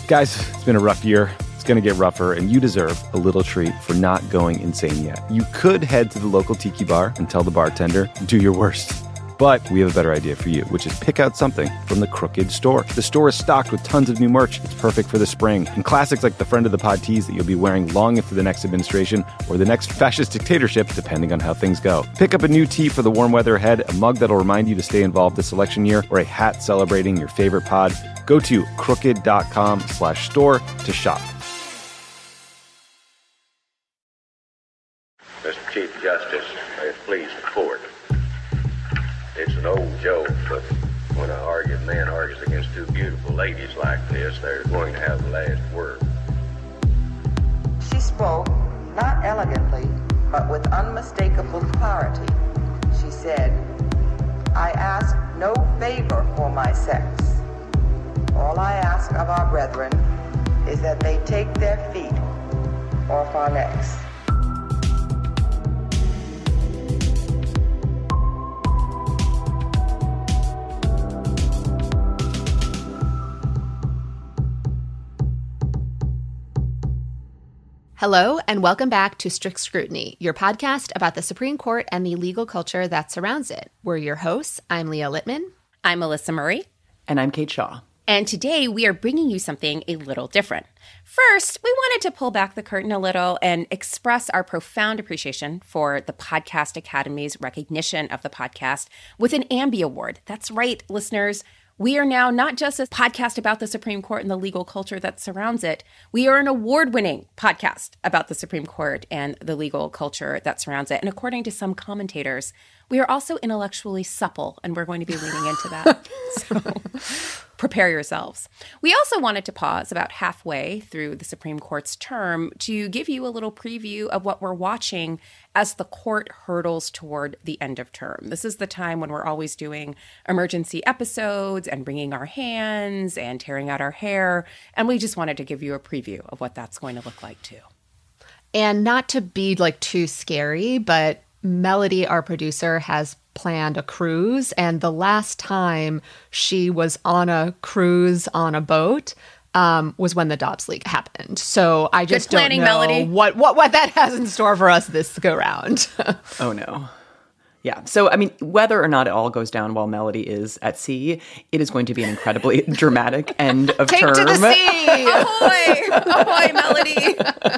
Guys, it's been a rough year. It's going to get rougher, and you deserve a little treat for not going insane yet. You could head to the local tiki bar and tell the bartender, do your worst. But we have a better idea for you, which is pick out something from the Crooked store. The store is stocked with tons of new merch. It's perfect for the spring. And classics like the Friend of the Pod tees that you'll be wearing long into the next administration or the next fascist dictatorship, depending on how things go. Pick up a new tee for the warm weather ahead, a mug that'll remind you to stay involved this election year, or a hat celebrating your favorite pod. Go to crooked.com/store to shop. Mr. Chief Justice, may it please the court. It's an old joke, but when an argued man argues against two beautiful ladies like this, they're going to have the last word. She spoke, not elegantly, but with unmistakable clarity. She said, I ask no favor for my sex. All I ask of our brethren is that they take their feet off our necks. Hello, and welcome back to Strict Scrutiny, your podcast about the Supreme Court and the legal culture that surrounds it. We're your hosts. I'm Leah Littman. I'm Melissa Murray. And I'm Kate Shaw. And today we are bringing you something a little different. First, we wanted to pull back the curtain a little and express our profound appreciation for the Podcast Academy's recognition of the podcast with an Ambie Award. That's right, listeners. We are now not just a podcast about the Supreme Court and the legal culture that surrounds it. We are an award-winning podcast about the Supreme Court and the legal culture that surrounds it. And according to some commentators, we are also intellectually supple, and we're going to be leaning into that. So prepare yourselves. We also wanted to pause about halfway through the Supreme Court's term to give you a little preview of what we're watching as the court hurdles toward the end of term. This is the time when we're always doing emergency episodes and wringing our hands and tearing out our hair. And we just wanted to give you a preview of what that's going to look like too. And not to be too scary, but Melody, our producer, has planned a cruise. And the last time she was on a cruise on a boat was when the Dobbs leak happened. So I just don't know Melody. what that has in store for us this go round. Oh, no. Yeah. So, I mean, whether or not it all goes down while Melody is at sea, it is going to be an incredibly dramatic end of Take term. to the sea! Ahoy! Ahoy, Melody!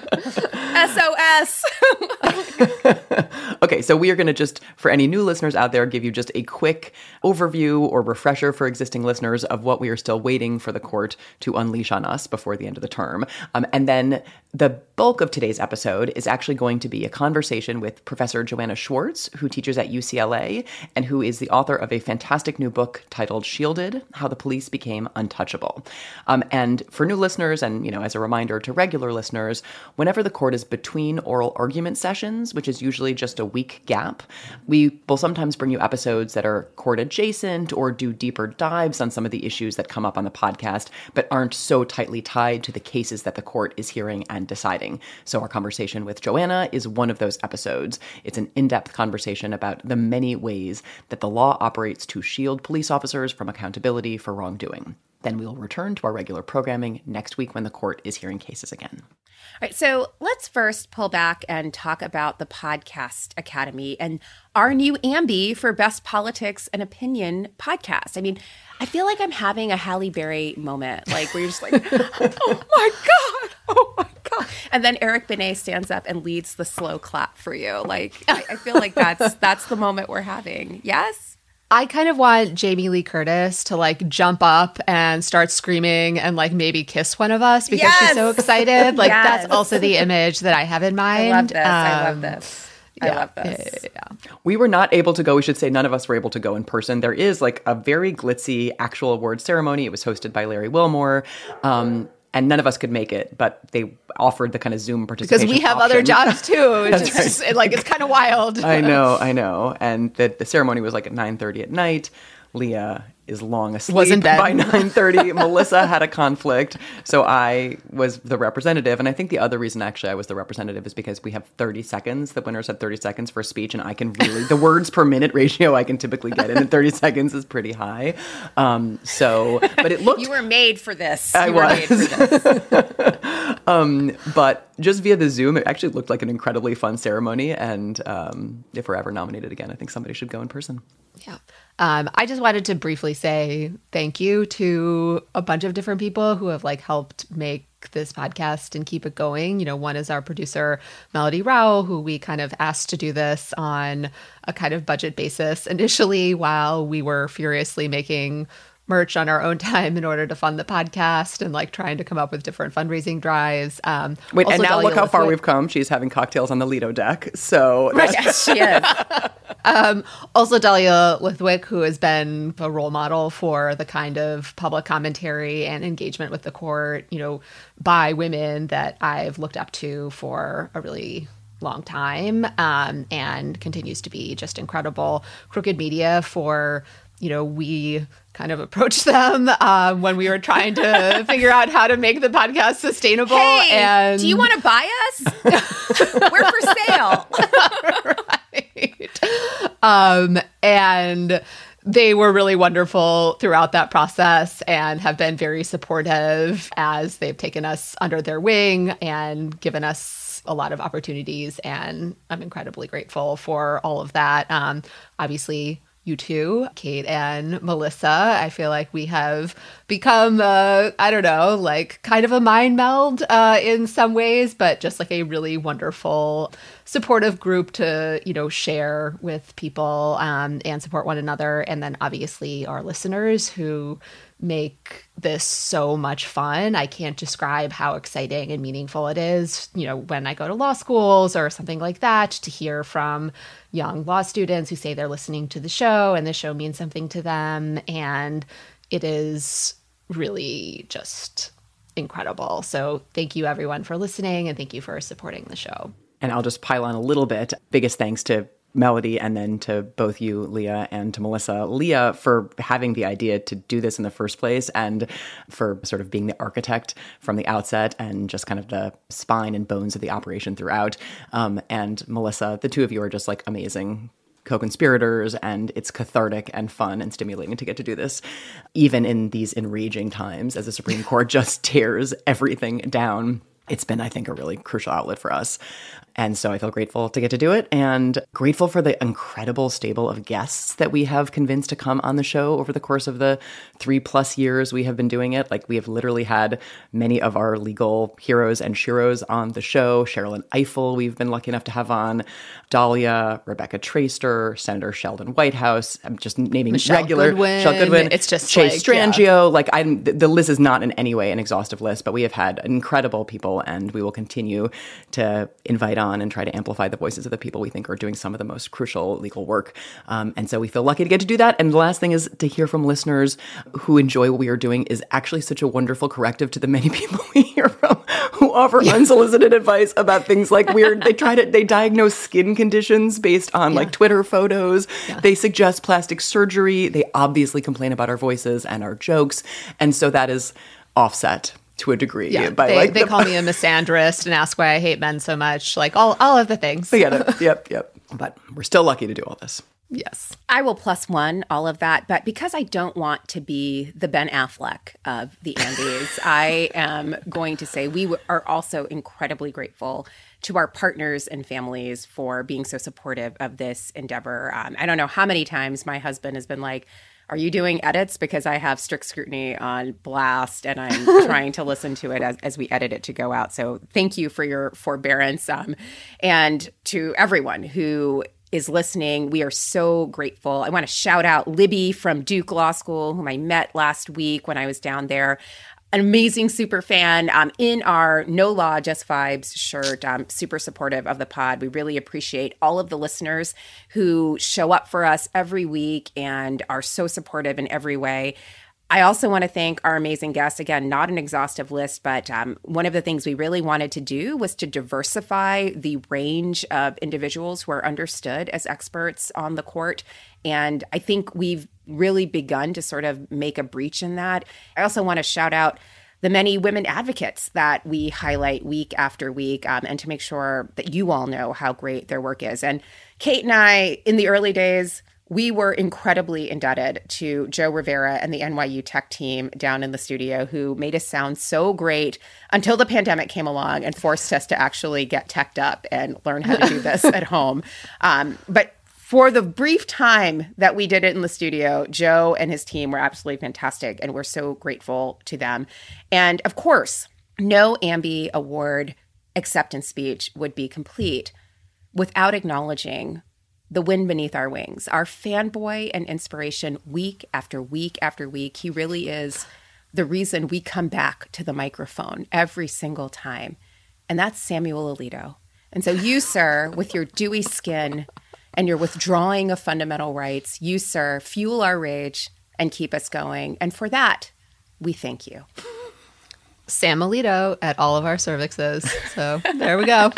SOS! Okay, so we are going to just, for any new listeners out there, give you just a quick overview or refresher for existing listeners of what we are still waiting for the court to unleash on us before the end of the term. And then the bulk of today's episode is actually going to be a conversation with Professor Joanna Schwartz, who teaches at UCLA and who is the author of a fantastic new book titled Shielded: How the Police Became Untouchable. And for new listeners, and as a reminder to regular listeners, whenever the court is between oral argument sessions, which is usually just a week gap, we will sometimes bring you episodes that are court adjacent or do deeper dives on some of the issues that come up on the podcast, but aren't so tightly tied to the cases that the court is hearing and deciding. So our conversation with Joanna is one of those episodes. It's an in-depth conversation about the many ways that the law operates to shield police officers from accountability for wrongdoing. Then we'll return to our regular programming next week when the court is hearing cases again. All right, so let's first pull back and talk about the Podcast Academy and our new Ambie for Best Politics and Opinion podcast. I mean, I feel like I'm having a Halle Berry moment, where you're just like, oh my God. And then Eric Benet stands up and leads the slow clap for you. I feel like that's the moment we're having. Yes? I kind of want Jamie Lee Curtis to jump up and start screaming and maybe kiss one of us because she's so excited. That's also the image that I have in mind. I love this. I love this. Yeah. We were not able to go. We should say none of us were able to go in person. There is a very glitzy actual award ceremony. It was hosted by Larry Wilmore. And none of us could make it, but they offered the kind of Zoom participation because we have option. other jobs too. That's Just, it's kind of wild. I know. And the ceremony was at 9:30 at night. Leah is long asleep Was in bed. by 9:30. Melissa had a conflict, so I was the representative. And I think the other reason actually I was the representative is because we have 30 seconds. The winners have 30 seconds for a speech, and I can really, the words per minute ratio I can typically get in 30 seconds is pretty high. But it looked... You were made for this. I you were made for this. But just via the Zoom, it actually looked like an incredibly fun ceremony. And if we're ever nominated again, I think somebody should go in person. Yeah. I just wanted to briefly say thank you to a bunch of different people who have like helped make this podcast and keep it going. You know, one is our producer, Melody Rao, who we kind of asked to do this on a kind of budget basis initially while we were furiously making merch on our own time in order to fund the podcast and like trying to come up with different fundraising drives. Wait, and now Dahlia look how far Lithwick. we've come. She's having cocktails on the Lido deck. So that's Yes, she is. Also, Dahlia Lithwick, who has been a role model for the kind of public commentary and engagement with the court, you know, by women that I've looked up to for a really long time, and continues to be just incredible. Crooked Media for, you know, we kind of approached them when we were trying to figure out how to make the podcast sustainable. Hey, and do you want to buy us? We're for sale. Right. And they were really wonderful throughout that process and have been very supportive as they've taken us under their wing and given us a lot of opportunities. And I'm incredibly grateful for all of that. Obviously, you too, Kate and Melissa. I feel like we have become, I don't know, like kind of a mind meld in some ways, but just like a really wonderful, supportive group to, you know, share with people and support one another. And then obviously our listeners who make this so much fun. I can't describe how exciting and meaningful it is, you know, when I go to law schools or something like that, to hear from young law students who say they're listening to the show and the show means something to them. And it is really just incredible. So thank you everyone for listening, and thank you for supporting the show. And I'll just pile on a little bit. Biggest thanks to Melody, and then to both you, Leah, and to Melissa. Leah, for having the idea to do this in the first place, and for sort of being the architect from the outset and just kind of the spine and bones of the operation throughout. And Melissa, the two of you are just like amazing co-conspirators, and it's cathartic and fun and stimulating to get to do this, even in these enraging times as the Supreme Court just tears everything down. It's been, I think, a really crucial outlet for us. And so I feel grateful to get to do it, and grateful for the incredible stable of guests that we have convinced to come on the show over the course of the 3+ years we have been doing it. Like, we have literally had many of our legal heroes and sheroes on the show. Sherilyn Ifill, we've been lucky enough to have on. Dahlia, Rebecca Traister, Senator Sheldon Whitehouse. I'm just naming Michelle Goodwin. It's just Chase like, Strangio. Like, the list is not in any way an exhaustive list, but we have had incredible people, and we will continue to invite on and try to amplify the voices of the people we think are doing some of the most crucial legal work. And so we feel lucky to get to do that. And the last thing is to hear from listeners who enjoy what we are doing is actually such a wonderful corrective to the many people we hear from who offer unsolicited advice about things like weird. They diagnose skin conditions based on like Twitter photos. Yeah. They suggest plastic surgery. They obviously complain about our voices and our jokes. And so that is offset to a degree. Yeah, by they call me a misandrist and ask why I hate men so much. Like all of the things. I get it. Yep. But we're still lucky to do all this. Yes. I will +1 all of that. But because I don't want to be the Ben Affleck of the Andes, I am going to say we are also incredibly grateful to our partners and families for being so supportive of this endeavor. I don't know how many times my husband has been like, are you doing edits? Because I have Strict Scrutiny on blast and I'm trying to listen to it as we edit it to go out. So thank you for your forbearance. And to everyone who is listening, we are so grateful. I want to shout out Libby from Duke Law School, whom I met last week when I was down there. An amazing super fan in our No Law, Just Vibes shirt. Super supportive of the pod. We really appreciate all of the listeners who show up for us every week and are so supportive in every way. I also want to thank our amazing guests. Again, not an exhaustive list, but one of the things we really wanted to do was to diversify the range of individuals who are understood as experts on the court. And I think we've really begun to sort of make a breach in that. I also want to shout out the many women advocates that we highlight week after week, and to make sure that you all know how great their work is. And Kate and I, in the early days, we were incredibly indebted to Joe Rivera and the NYU Tech team down in the studio, who made us sound so great until the pandemic came along and forced us to actually get teched up and learn how to do this at home. But for the brief time that we did it in the studio, Joe and his team were absolutely fantastic, and we're so grateful to them. And of course, no Ambie Award acceptance speech would be complete without acknowledging the wind beneath our wings, our fanboy and inspiration week after week after week. He really is the reason we come back to the microphone every single time. And that's Samuel Alito. And so you, sir, with your dewy skin and your withdrawing of fundamental rights, you, sir, fuel our rage and keep us going. And for that, we thank you. Sam Alito at all of our cervixes. So there we go.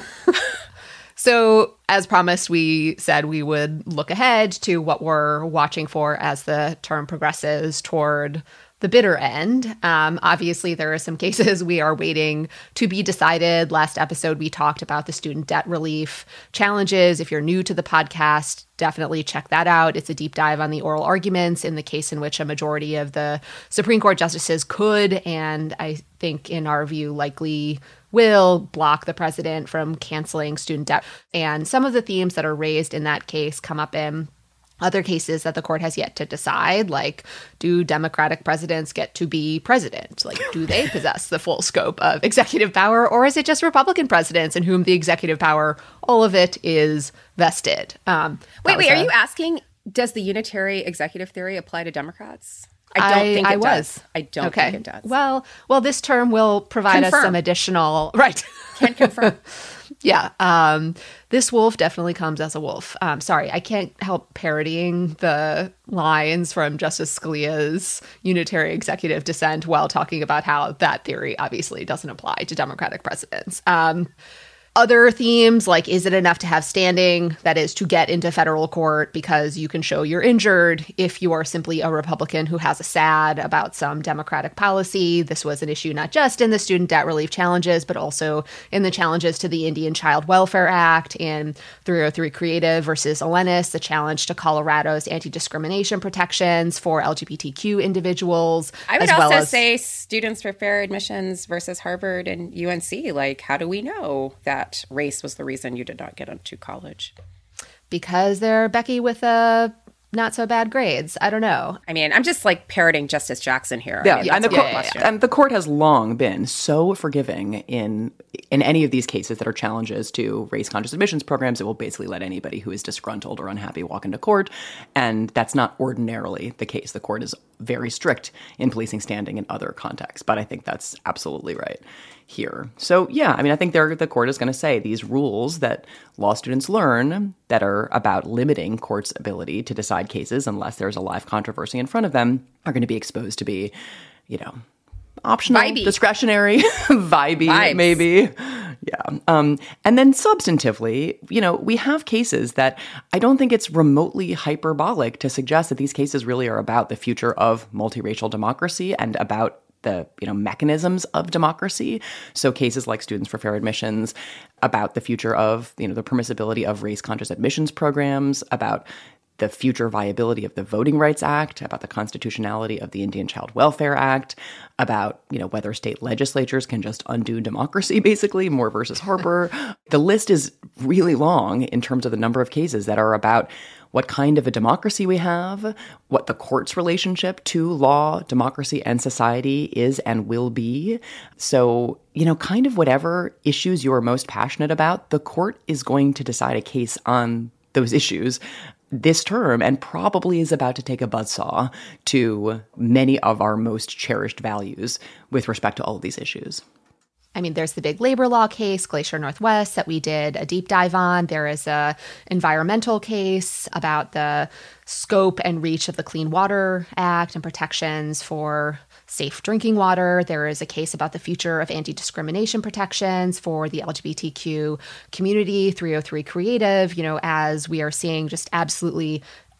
So as promised, we said we would look ahead to what we're watching for as the term progresses toward the bitter end. Obviously, there are some cases we are waiting to be decided. Last episode, we talked about the student debt relief challenges. If you're new to the podcast, definitely check that out. It's a deep dive on the oral arguments in the case in which a majority of the Supreme Court justices could, and I think in our view, likely will block the president from canceling student debt. And some of the themes that are raised in that case come up in other cases that the court has yet to decide, like, do Democratic presidents get to be president? Like, do they possess the full scope of executive power, or is it just Republican presidents in whom the executive power, all of it, is vested? Wait, are you asking, does the unitary executive theory apply to Democrats? I don't think it does. I don't think it does. Well, this term will provide us some additional... Right. Can confirm. Yeah. This wolf definitely comes as a wolf. Sorry, I can't help parodying the lines from Justice Scalia's unitary executive dissent while talking about how that theory obviously doesn't apply to Democratic presidents. Other themes, like, is it enough to have standing, that is, to get into federal court because you can show you're injured if you are simply a Republican who has a SAD about some Democratic policy? This was an issue not just in the student debt relief challenges, but also in the challenges to the Indian Child Welfare Act, in 303 Creative versus Elenis, the challenge to Colorado's anti-discrimination protections for LGBTQ individuals. I would also say Students for Fair Admissions versus Harvard and UNC. Like, how do we know that race was the reason you did not get into college? Because they're Becky with not so bad grades. I don't know. I mean, I'm just like parroting Justice Jackson here. Yeah, I mean, and the court has long been so forgiving in any of these cases that are challenges to race-conscious admissions programs. It will basically let anybody who is disgruntled or unhappy walk into court, and that's not ordinarily the case. The court is very strict in policing standing in other contexts, but I think that's absolutely right here. So, yeah, I mean, I think the court is going to say these rules that law students learn that are about limiting courts' ability to decide cases unless there's a live controversy in front of them are going to be exposed to be, optional, vibey, discretionary, vibes. Maybe. Yeah. And then substantively, we have cases that I don't think it's remotely hyperbolic to suggest that these cases really are about the future of multiracial democracy and about the mechanisms of democracy. So cases like Students for Fair Admissions, about the future of the permissibility of race-conscious admissions programs, about the future viability of the Voting Rights Act, about the constitutionality of the Indian Child Welfare Act, about whether state legislatures can just undo democracy, basically, Moore versus Harper. The list is really long in terms of the number of cases that are about what kind of a democracy we have, what the court's relationship to law, democracy, and society is and will be. So, kind of whatever issues you're most passionate about, the court is going to decide a case on those issues this term, and probably is about to take a buzzsaw to many of our most cherished values with respect to all of these issues. I mean, there's the big labor law case, Glacier Northwest, that we did a deep dive on. There is a environmental case about the scope and reach of the Clean Water Act and protections for safe drinking water. There is a case about the future of anti-discrimination protections for the LGBTQ community, 303 Creative, as we are seeing just absolutely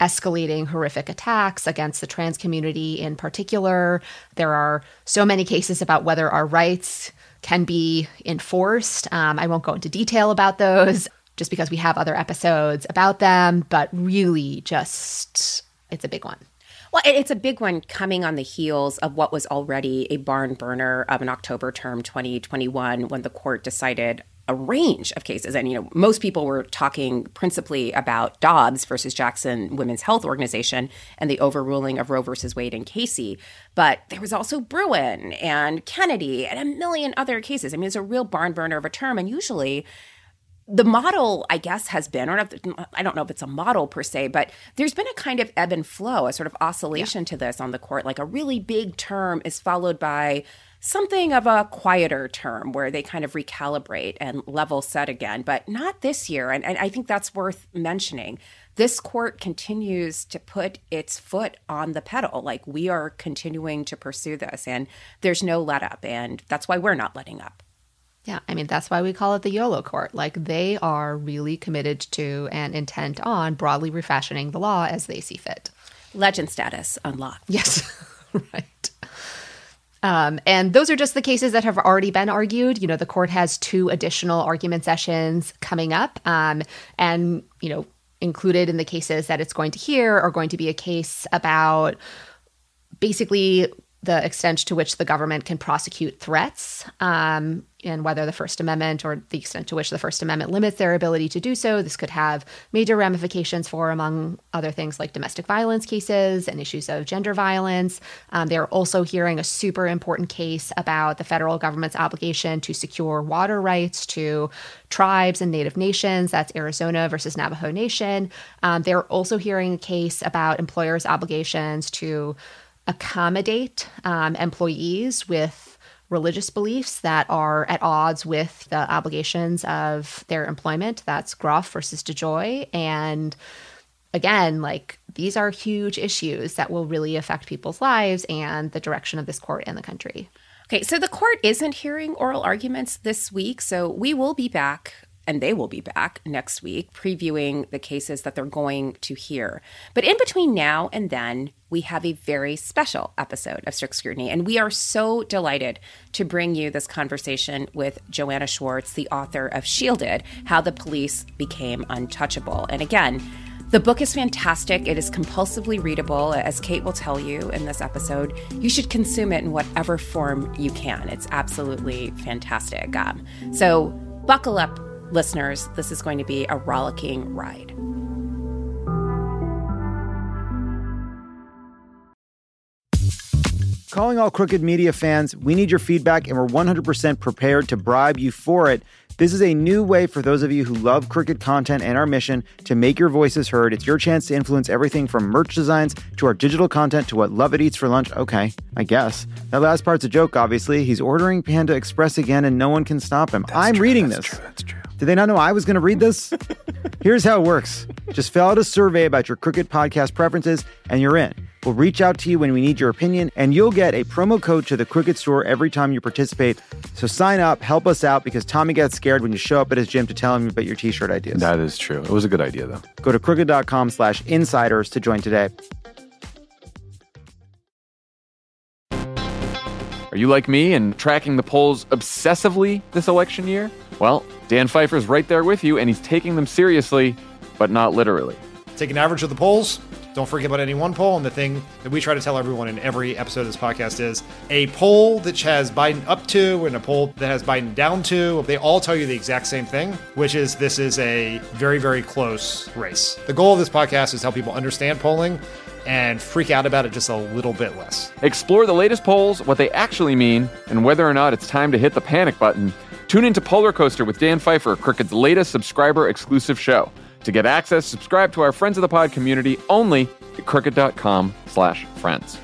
escalating horrific attacks against the trans community in particular. There are so many cases about whether our rights can be enforced. I won't go into detail about those just because we have other episodes about them, but really just, it's a big one. Well, it's a big one coming on the heels of what was already a barn burner of an October term 2021 when the court decided a range of cases. And, most people were talking principally about Dobbs versus Jackson Women's Health Organization and the overruling of Roe versus Wade and Casey. But there was also Bruen and Kennedy and a million other cases. It's a real barn burner of a term. And usually the model, I guess, has been, or I don't know if it's a model per se, but there's been a kind of ebb and flow, a sort of oscillation to this on the court. Like a really big term is followed by something of a quieter term where they kind of recalibrate and level set again, but not this year. And I think that's worth mentioning. This court continues to put its foot on the pedal. Like, we are continuing to pursue this, and there's no let up. And that's why we're not letting up. Yeah, that's why we call it the YOLO court. Like, they are really committed to and intent on broadly refashioning the law as they see fit. Legend status unlocked. Yes, right. And those are just the cases that have already been argued. The court has 2 additional argument sessions coming up. And, included in the cases that it's going to hear are going to be a case about basically the extent to which the government can prosecute threats, and whether the First Amendment, or the extent to which the First Amendment limits their ability to do so. This could have major ramifications for, among other things, like domestic violence cases and issues of gender violence. They're also hearing a super important case about the federal government's obligation to secure water rights to tribes and Native nations. That's Arizona versus Navajo Nation. They're also hearing a case about employers' obligations to accommodate employees with religious beliefs that are at odds with the obligations of their employment. That's Groff versus DeJoy. And again, these are huge issues that will really affect people's lives and the direction of this court and the country. Okay, so the court isn't hearing oral arguments this week, so we will be back, and they will be back next week, previewing the cases that they're going to hear. But in between now and then, we have a very special episode of Strict Scrutiny, and we are so delighted to bring you this conversation with Joanna Schwartz, the author of Shielded: How the Police Became Untouchable. And again, the book is fantastic. It is compulsively readable. As Kate will tell you in this episode, you should consume it in whatever form you can. It's absolutely fantastic. So buckle up, listeners. This is going to be a rollicking ride. Calling all Crooked Media fans, we need your feedback, and we're 100% prepared to bribe you for it. This is a new way for those of you who love Crooked content and our mission to make your voices heard. It's your chance to influence everything from merch designs to our digital content to what Lovett eats for lunch. Okay, I guess. That last part's a joke, obviously. He's ordering Panda Express again, and no one can stop him. I'm reading this. That's true. Did they not know I was going to read this? Here's how it works. Just fill out a survey about your Crooked podcast preferences, and you're in. We'll reach out to you when we need your opinion, and you'll get a promo code to the Crooked store every time you participate. So sign up, help us out, because Tommy gets scared when you show up at his gym to tell him about your t-shirt ideas. That is true. It was a good idea, though. Go to crooked.com/insiders to join today. Are you like me and tracking the polls obsessively this election year? Well, Dan Pfeiffer's right there with you, and he's taking them seriously, but not literally. Take an average of the polls. Don't forget about any one poll. And the thing that we try to tell everyone in every episode of this podcast is a poll that has Biden up to and a poll that has Biden down to, they all tell you the exact same thing, which is this is a very, very close race. The goal of this podcast is to help people understand polling and freak out about it just a little bit less. Explore the latest polls, what they actually mean, and whether or not it's time to hit the panic button. Tune into Polar Coaster with Dan Pfeiffer, Crooked's latest subscriber-exclusive show. To get access, subscribe to our Friends of the Pod community only at crooked.com/friends.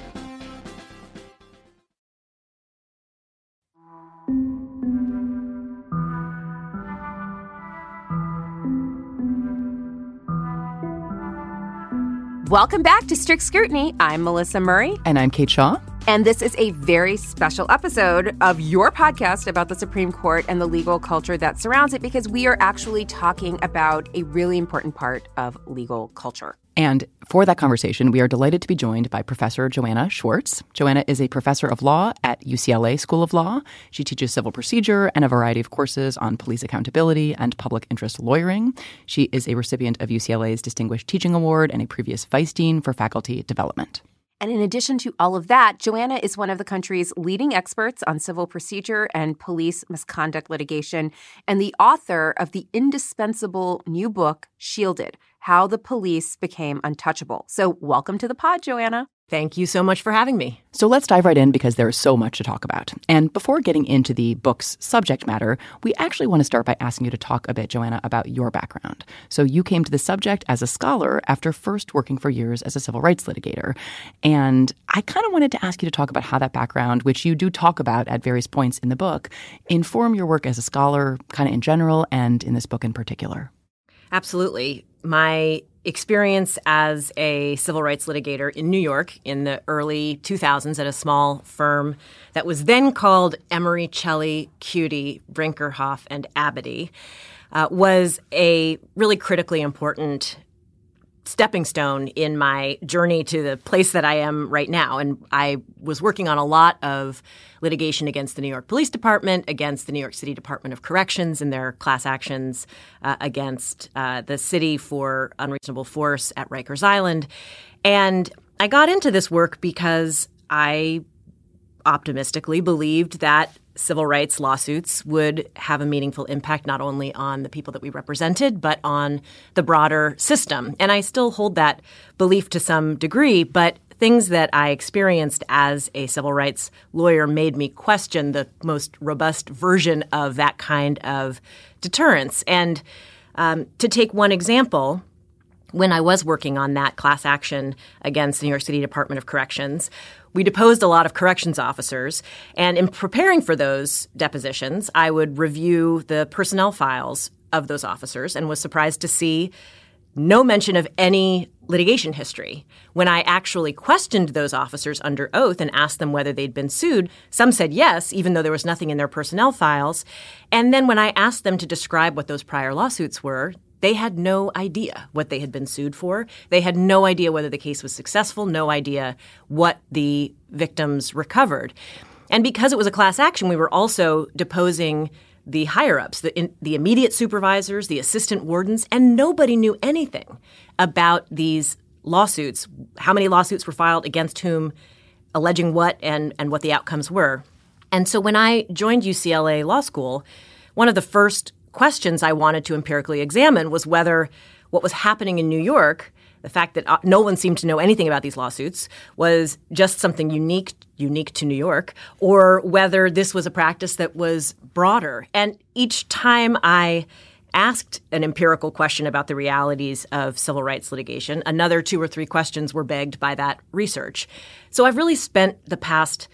Welcome back to Strict Scrutiny. I'm Melissa Murray. And I'm Kate Shaw. And this is a very special episode of your podcast about the Supreme Court and the legal culture that surrounds it, because we are actually talking about a really important part of legal culture. And for that conversation, we are delighted to be joined by Professor Joanna Schwartz. Joanna is a professor of law at UCLA School of Law. She teaches civil procedure and a variety of courses on police accountability and public interest lawyering. She is a recipient of UCLA's Distinguished Teaching Award and a previous vice dean for faculty development. And in addition to all of that, Joanna is one of the country's leading experts on civil procedure and police misconduct litigation, and the author of the indispensable new book, Shielded: How the Police Became Untouchable. So welcome to the pod, Joanna. Thank you so much for having me. So let's dive right in because there is so much to talk about. And before getting into the book's subject matter, we actually want to start by asking you to talk a bit, Joanna, about your background. So you came to the subject as a scholar after first working for years as a civil rights litigator. And I kind of wanted to ask you to talk about how that background, which you do talk about at various points in the book, inform your work as a scholar kind of in general and in this book in particular. Absolutely. My experience as a civil rights litigator in New York in the early 2000s at a small firm that was then called Emery, Celli, Cutie, Brinkerhoff, and Abity was a really critically important stepping stone in my journey to the place that I am right now. And I was working on a lot of litigation against the New York Police Department, against the New York City Department of Corrections and their class actions against the city for unreasonable force at Rikers Island. And I got into this work because I optimistically believed that civil rights lawsuits would have a meaningful impact not only on the people that we represented, but on the broader system. And I still hold that belief to some degree, but things that I experienced as a civil rights lawyer made me question the most robust version of that kind of deterrence. And to take one example, when I was working on that class action against the New York City Department of Corrections, we deposed a lot of corrections officers, and in preparing for those depositions, I would review the personnel files of those officers and was surprised to see no mention of any litigation history. When I actually questioned those officers under oath and asked them whether they'd been sued, some said yes, even though there was nothing in their personnel files. And then when I asked them to describe what those prior lawsuits were, they had no idea what they had been sued for. They had no idea whether the case was successful, no idea what the victims recovered. And because it was a class action, we were also deposing the higher-ups, the immediate supervisors, the assistant wardens, and nobody knew anything about these lawsuits, how many lawsuits were filed against whom, alleging what, and what the outcomes were. And so when I joined UCLA Law School, one of the first questions I wanted to empirically examine was whether what was happening in New York, the fact that no one seemed to know anything about these lawsuits, was just something unique to New York, or whether this was a practice that was broader. And each time I asked an empirical question about the realities of civil rights litigation, another 2 or 3 questions were begged by that research. So I've really spent the past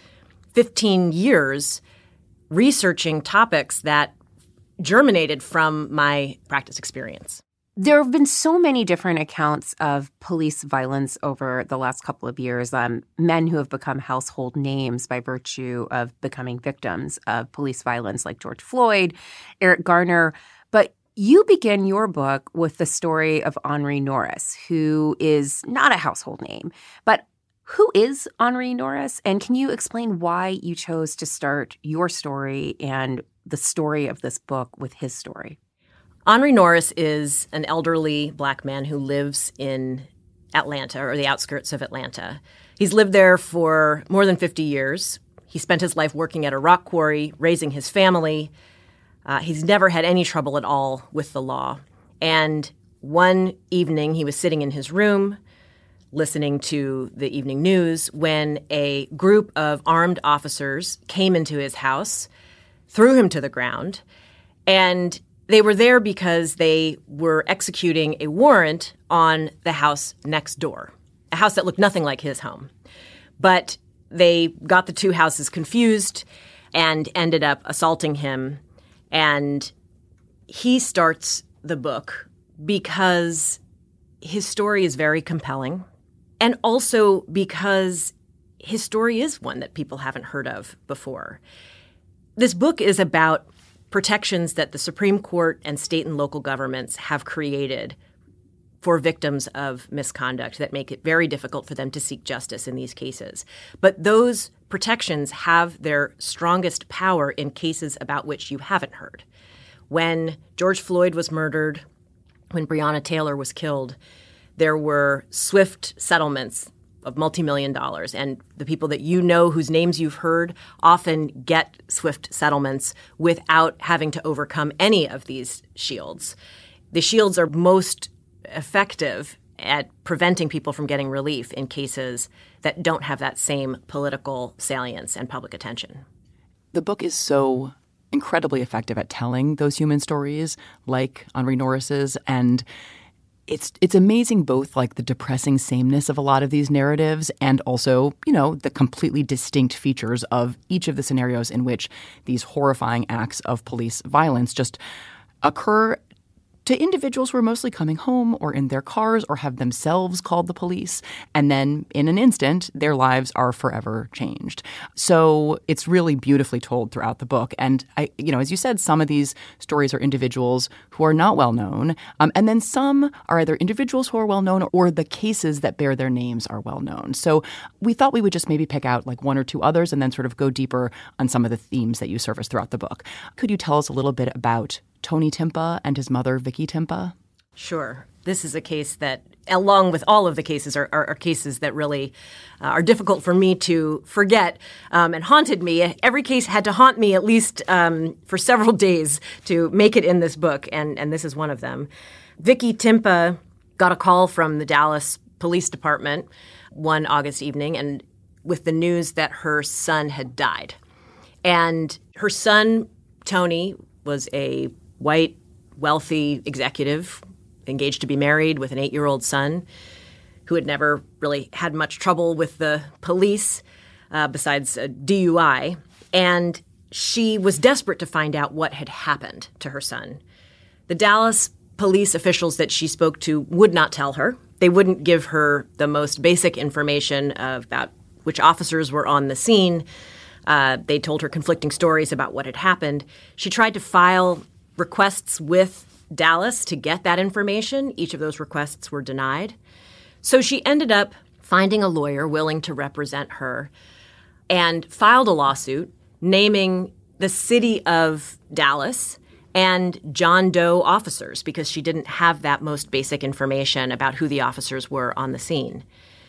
15 years researching topics that germinated from my practice experience. There have been so many different accounts of police violence over the last couple of years, men who have become household names by virtue of becoming victims of police violence, like George Floyd, Eric Garner. But you begin your book with the story of Henri Norris, who is not a household name. But who is Henri Norris? And can you explain why you chose to start your story and the story of this book with his story? Henri Norris is an elderly black man who lives in Atlanta, or the outskirts of Atlanta. He's lived there for more than 50 years. He spent his life working at a rock quarry, raising his family. He's never had any trouble at all with the law. And one evening, he was sitting in his room, listening to the evening news, when a group of armed officers came into his house, threw him to the ground, and they were there because they were executing a warrant on the house next door, a house that looked nothing like his home. But they got the 2 houses confused and ended up assaulting him. And he starts the book because his story is very compelling, and also because his story is one that people haven't heard of before. This book is about protections that the Supreme Court and state and local governments have created for victims of misconduct that make it very difficult for them to seek justice in these cases. But those protections have their strongest power in cases about which you haven't heard. When George Floyd was murdered, when Breonna Taylor was killed, there were swift settlements of multi-million dollars. And the people that you know whose names you've heard often get swift settlements without having to overcome any of these shields. The shields are most effective at preventing people from getting relief in cases that don't have that same political salience and public attention. The book is so incredibly effective at telling those human stories, like Henri Norris's, and it's amazing both like the depressing sameness of a lot of these narratives and also, you know, the completely distinct features of each of the scenarios in which these horrifying acts of police violence just occur to individuals who are mostly coming home or in their cars or have themselves called the police. And then in an instant, their lives are forever changed. So it's really beautifully told throughout the book. And, as you said, some of these stories are individuals who are not well known. And then some are either individuals who are well known or the cases that bear their names are well known. So we thought we would just maybe pick out like one or two others and then sort of go deeper on some of the themes that you surface throughout the book. Could you tell us a little bit about Tony Timpa and his mother, Vicky Timpa? Sure. This is a case that, along with all of the cases, are cases that really are difficult for me to forget and haunted me. Every case had to haunt me at least for several days to make it in this book, and this is one of them. Vicky Timpa got a call from the Dallas Police Department one August evening and with the news that her son had died. And her son, Tony, was a white, wealthy executive, engaged to be married with an 8-year-old son who had never really had much trouble with the police besides a DUI. And she was desperate to find out what had happened to her son. The Dallas police officials that she spoke to would not tell her. They wouldn't give her the most basic information about which officers were on the scene. They told her conflicting stories about what had happened. She tried to file requests with Dallas to get that information. Each of those requests were denied. So she ended up finding a lawyer willing to represent her and filed a lawsuit naming the city of Dallas and John Doe officers because she didn't have that most basic information about who the officers were on the scene.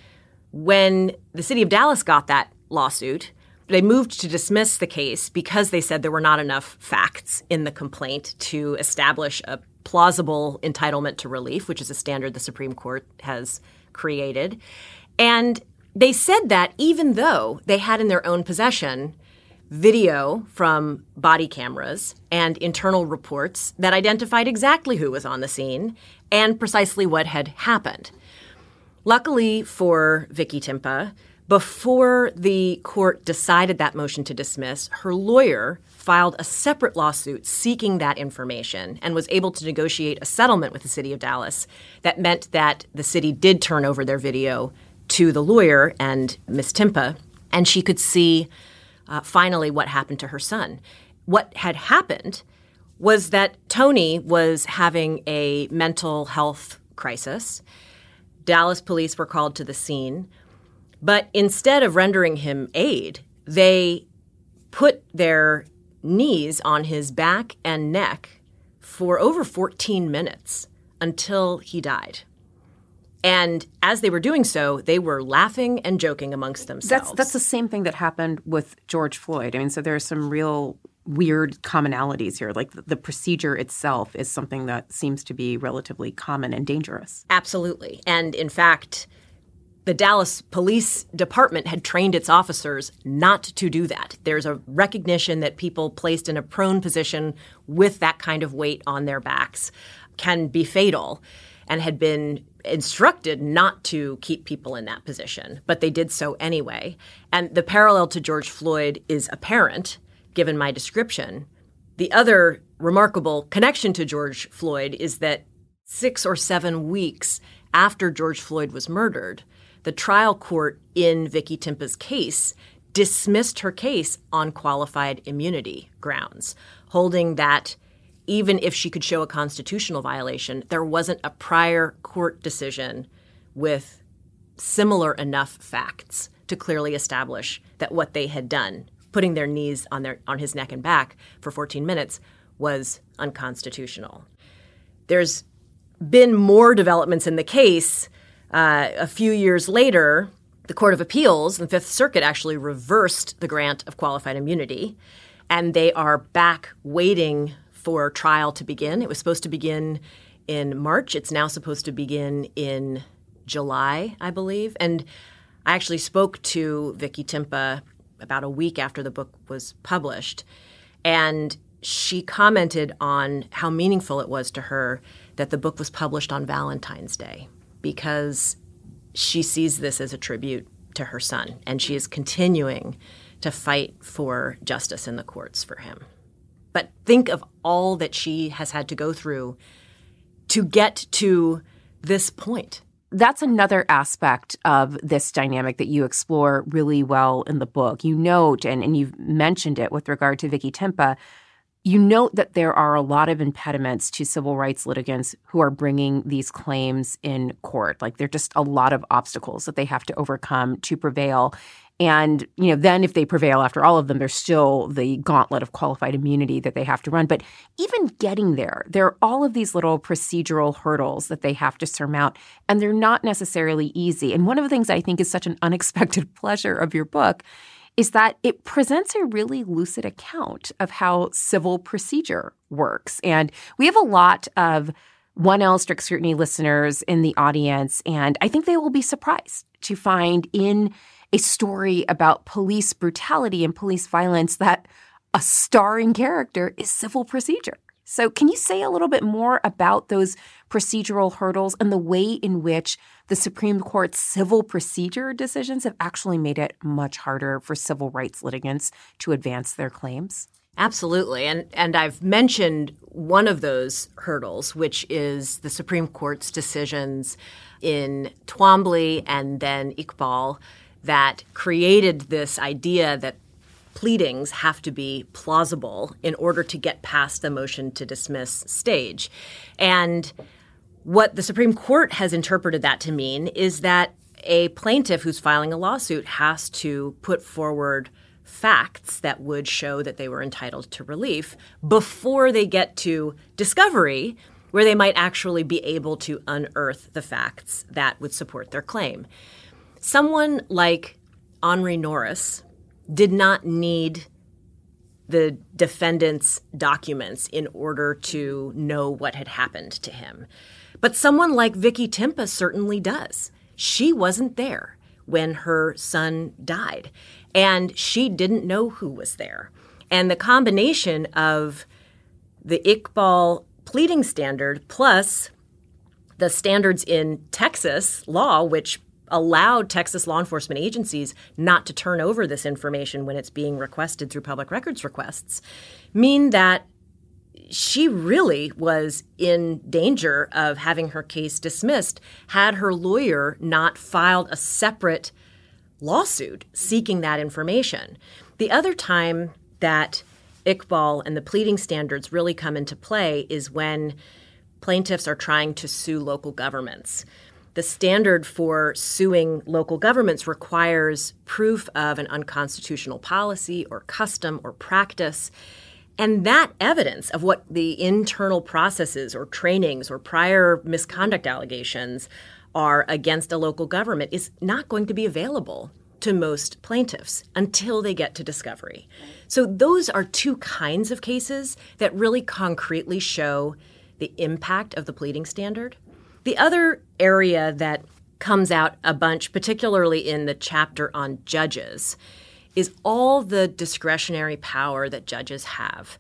When the city of Dallas got that lawsuit, they moved to dismiss the case because they said there were not enough facts in the complaint to establish a plausible entitlement to relief, which is a standard the Supreme Court has created. And they said that even though they had in their own possession video from body cameras and internal reports that identified exactly who was on the scene and precisely what had happened. Luckily for Vicky Timpa, before the court decided that motion to dismiss, her lawyer filed a separate lawsuit seeking that information and was able to negotiate a settlement with the city of Dallas that meant that the city did turn over their video to the lawyer and Ms. Timpa, and she could see finally what happened to her son. What had happened was that Tony was having a mental health crisis. Dallas police were called to the scene. But instead of rendering him aid, they put their knees on his back and neck for over 14 minutes until he died. And as they were doing so, they were laughing and joking amongst themselves. That's the same thing that happened with George Floyd. I mean, so there are some real weird commonalities here. Like the procedure itself is something that seems to be relatively common and dangerous. Absolutely. And in fact, the Dallas Police Department had trained its officers not to do that. There's a recognition that people placed in a prone position with that kind of weight on their backs can be fatal and had been instructed not to keep people in that position. But they did so anyway. And the parallel to George Floyd is apparent, given my description. The other remarkable connection to George Floyd is that 6 or 7 weeks after George Floyd was murdered, the trial court in Vicky Timpa's case dismissed her case on qualified immunity grounds, holding that even if she could show a constitutional violation, there wasn't a prior court decision with similar enough facts to clearly establish that what they had done, putting their knees on his neck and back for 14 minutes, was unconstitutional. There's been more developments in the case. A few years later, the Court of Appeals, the Fifth Circuit, actually reversed the grant of qualified immunity, and they are back waiting for trial to begin. It was supposed to begin in March. It's now supposed to begin in July, I believe. And I actually spoke to Vicky Timpa about a week after the book was published, and she commented on how meaningful it was to her that the book was published on Valentine's Day, because she sees this as a tribute to her son, and she is continuing to fight for justice in the courts for him. But think of all that she has had to go through to get to this point. That's another aspect of this dynamic that you explore really well in the book. You note, and you've mentioned it with regard to Vicky Timpa, you note that there are a lot of impediments to civil rights litigants who are bringing these claims in court. Like, there are just a lot of obstacles that they have to overcome to prevail. And, then if they prevail after all of them, there's still the gauntlet of qualified immunity that they have to run. But even getting there are all of these little procedural hurdles that they have to surmount, and they're not necessarily easy. And one of the things I think is such an unexpected pleasure of your book is that it presents a really lucid account of how civil procedure works. And we have a lot of 1L Strict Scrutiny listeners in the audience, and I think they will be surprised to find in a story about police brutality and police violence that a starring character is civil procedure. So can you say a little bit more about those procedural hurdles and the way in which the Supreme Court's civil procedure decisions have actually made it much harder for civil rights litigants to advance their claims? Absolutely. And I've mentioned one of those hurdles, which is the Supreme Court's decisions in Twombly and then Iqbal that created this idea that pleadings have to be plausible in order to get past the motion to dismiss stage. And what the Supreme Court has interpreted that to mean is that a plaintiff who's filing a lawsuit has to put forward facts that would show that they were entitled to relief before they get to discovery, where they might actually be able to unearth the facts that would support their claim. Someone like Henri Norris did not need the defendant's documents in order to know what had happened to him. But someone like Vicky Timpa certainly does. She wasn't there when her son died, and she didn't know who was there. And the combination of the Iqbal pleading standard plus the standards in Texas law, which allowed Texas law enforcement agencies not to turn over this information when it's being requested through public records requests, mean that she really was in danger of having her case dismissed had her lawyer not filed a separate lawsuit seeking that information. The other time that Iqbal and the pleading standards really come into play is when plaintiffs are trying to sue local governments. The standard for suing local governments requires proof of an unconstitutional policy or custom or practice. And that evidence of what the internal processes or trainings or prior misconduct allegations are against a local government is not going to be available to most plaintiffs until they get to discovery. So those are two kinds of cases that really concretely show the impact of the pleading standard. The other area that comes out a bunch, particularly in the chapter on judges, is all the discretionary power that judges have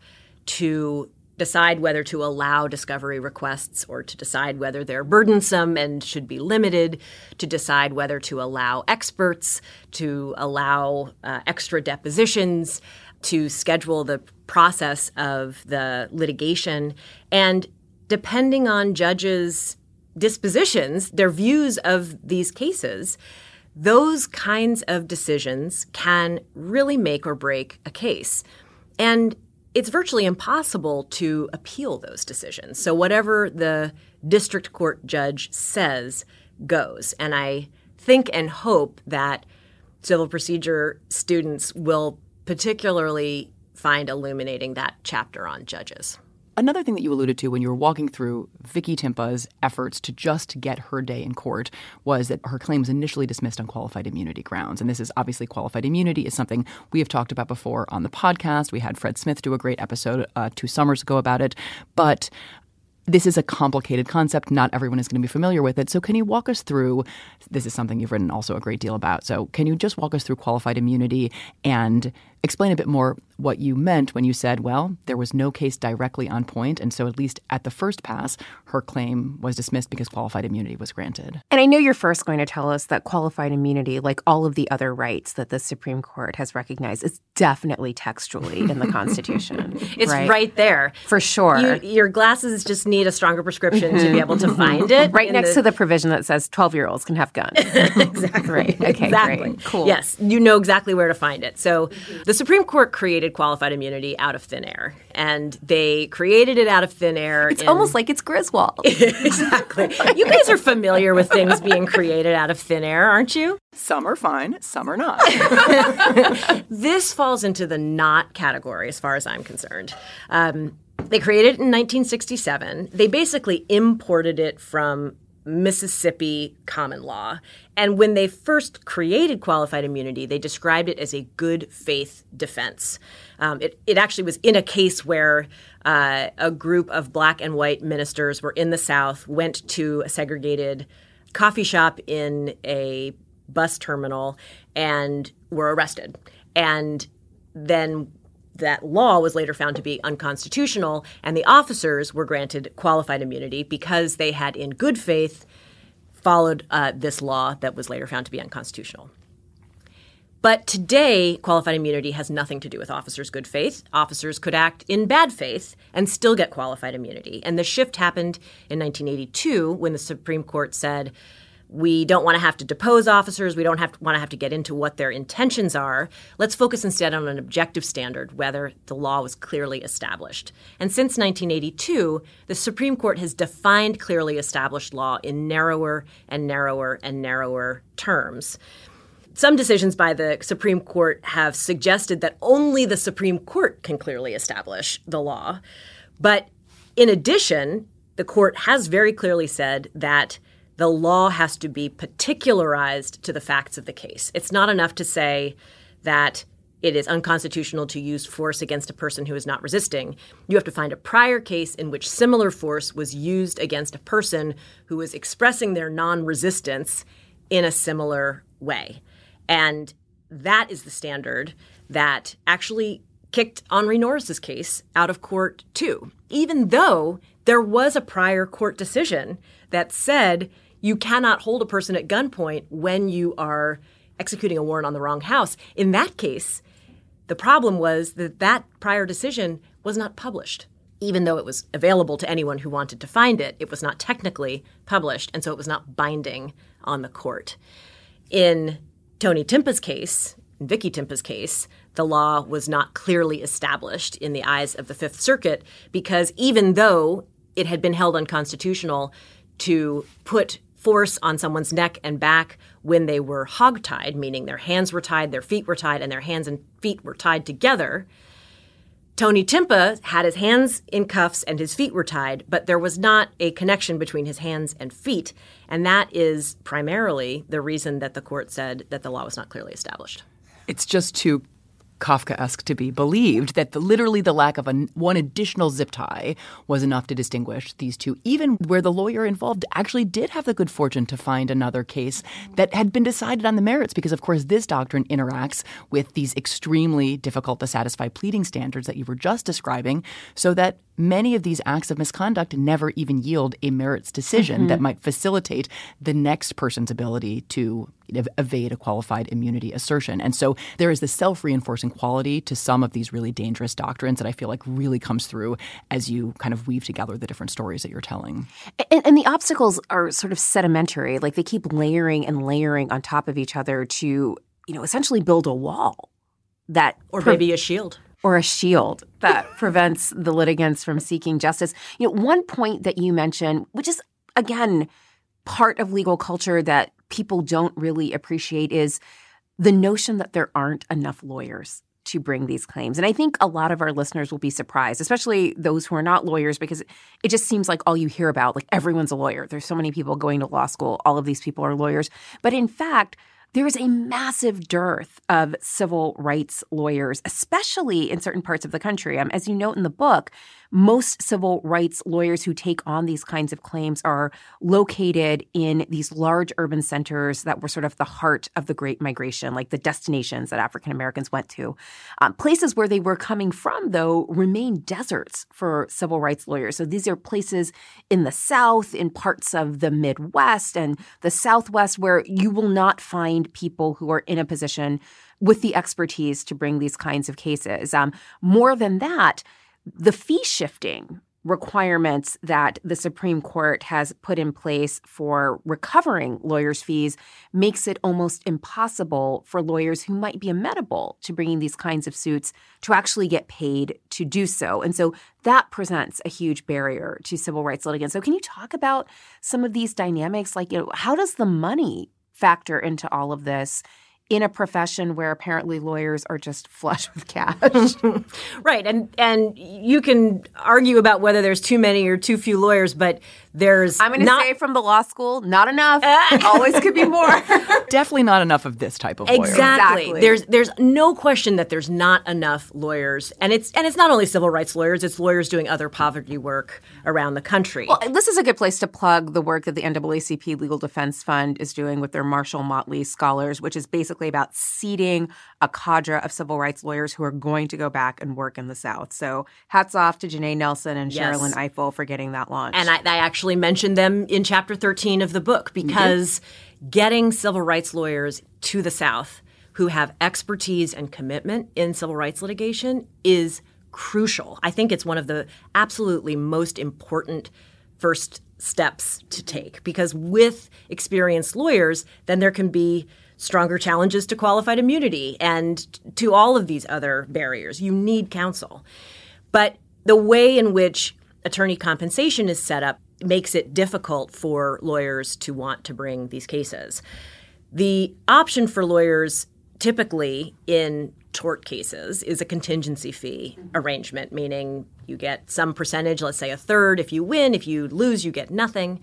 to decide whether to allow discovery requests or to decide whether they're burdensome and should be limited, to decide whether to allow experts, to allow extra depositions, to schedule the process of the litigation. And depending on judges' dispositions, their views of these cases, those kinds of decisions can really make or break a case. And it's virtually impossible to appeal those decisions. So whatever the district court judge says goes. And I think and hope that civil procedure students will particularly find illuminating that chapter on judges. Another thing that you alluded to when you were walking through Vicky Timpa's efforts to just get her day in court was that her claim was initially dismissed on qualified immunity grounds. And this is obviously qualified immunity is something we have talked about before on the podcast. We had Fred Smith do a great episode 2 summers ago about it. But this is a complicated concept. Not everyone is going to be familiar with it. So can you walk us through – this is something you've written also a great deal about. So can you just walk us through qualified immunity and explain a bit more what you meant when you said, well, there was no case directly on point, and so at least at the first pass, her claim was dismissed because qualified immunity was granted. And I know you're first going to tell us that qualified immunity, like all of the other rights that the Supreme Court has recognized, is definitely textually in the Constitution. It's right there. For sure. Your glasses just need a stronger prescription to be able to find it. Right next to the provision that says 12-year-olds can have guns. Exactly. Right. Okay, exactly. Great. Cool. Yes, you know exactly where to find it. So the Supreme Court created qualified immunity out of thin air. And they created it out of thin air. It's almost like it's Griswold. Exactly. You guys are familiar with things being created out of thin air, aren't you? Some are fine, some are not. This falls into the not category as far as I'm concerned. They created it in 1967. They basically imported it from Mississippi common law. And when they first created qualified immunity, they described it as a good faith defense. It actually was in a case where a group of black and white ministers were in the South, went to a segregated coffee shop in a bus terminal, and were arrested. And then that law was later found to be unconstitutional, and the officers were granted qualified immunity because they had, in good faith, followed this law that was later found to be unconstitutional. But today, qualified immunity has nothing to do with officers' good faith. Officers could act in bad faith and still get qualified immunity. And the shift happened in 1982 when the Supreme Court said, we don't want to have to depose officers. We don't want to have to get into what their intentions are. Let's focus instead on an objective standard, whether the law was clearly established. And since 1982, the Supreme Court has defined clearly established law in narrower and narrower and narrower terms. Some decisions by the Supreme Court have suggested that only the Supreme Court can clearly establish the law. But in addition, the court has very clearly said that the law has to be particularized to the facts of the case. It's not enough to say that it is unconstitutional to use force against a person who is not resisting. You have to find a prior case in which similar force was used against a person who was expressing their non-resistance in a similar way. And that is the standard that actually kicked Henri Norris's case out of court too, even though there was a prior court decision that said you cannot hold a person at gunpoint when you are executing a warrant on the wrong house. In that case, the problem was that that prior decision was not published. Even though it was available to anyone who wanted to find it, it was not technically published, and so it was not binding on the court. In Tony Timpa's case, in Vicky Timpa's case, the law was not clearly established in the eyes of the Fifth Circuit because even though it had been held unconstitutional to put force on someone's neck and back when they were hogtied, meaning their hands were tied, their feet were tied, and their hands and feet were tied together, Tony Timpa had his hands in cuffs and his feet were tied, but there was not a connection between his hands and feet. And that is primarily the reason that the court said that the law was not clearly established. It's just too Kafkaesque to be believed that literally the lack of one additional zip tie was enough to distinguish these two, even where the lawyer involved actually did have the good fortune to find another case that had been decided on the merits because, of course, this doctrine interacts with these extremely difficult to satisfy pleading standards that you were just describing, so that many of these acts of misconduct never even yield a merits decision that might facilitate the next person's ability to evade a qualified immunity assertion. And so there is this self-reinforcing quality to some of these really dangerous doctrines that I feel like really comes through as you kind of weave together the different stories that you're telling. And the obstacles are sort of sedimentary. Like they keep layering and layering on top of each other to, essentially build a wall. Or maybe a shield. or a shield that prevents the litigants from seeking justice. One point that you mentioned, which is, again, part of legal culture that people don't really appreciate, is the notion that there aren't enough lawyers to bring these claims. And I think a lot of our listeners will be surprised, especially those who are not lawyers, because it just seems like all you hear about, like everyone's a lawyer. There's so many people going to law school. All of these people are lawyers. But in fact, there is a massive dearth of civil rights lawyers, especially in certain parts of the country. As you note in the book, most civil rights lawyers who take on these kinds of claims are located in these large urban centers that were sort of the heart of the Great Migration, like the destinations that African Americans went to. Places where they were coming from, though, remain deserts for civil rights lawyers. So these are places in the South, in parts of the Midwest and the Southwest, where you will not find people who are in a position with the expertise to bring these kinds of cases. More than that, the fee shifting requirements that the Supreme Court has put in place for recovering lawyers' fees makes it almost impossible for lawyers who might be amenable to bringing these kinds of suits to actually get paid to do so. And so that presents a huge barrier to civil rights litigants. So can you talk about some of these dynamics? Like, how does the money factor into all of this in a profession where apparently lawyers are just flush with cash? Right. And you can argue about whether there's too many or too few lawyers, but there's I'm going to say from the law school, not enough. Always could be more. Definitely not enough of this type of lawyer. Exactly. There's no question that there's not enough lawyers. And it's not only civil rights lawyers, it's lawyers doing other poverty work around the country. Well, this is a good place to plug the work that the NAACP Legal Defense Fund is doing with their Marshall Motley Scholars, which is basically about seeding a cadre of civil rights lawyers who are going to go back and work in the South. So hats off to Janae Nelson and Sherilyn Ifill for getting that launched. And I actually mentioned them in Chapter 13 of the book because getting civil rights lawyers to the South who have expertise and commitment in civil rights litigation is crucial. I think it's one of the absolutely most important first steps to take, because with experienced lawyers, then there can be stronger challenges to qualified immunity and to all of these other barriers. You need counsel. But the way in which attorney compensation is set up makes it difficult for lawyers to want to bring these cases. The option for lawyers typically in tort cases is a contingency fee arrangement, meaning you get some percentage, let's say a third if you win. If you lose, you get nothing.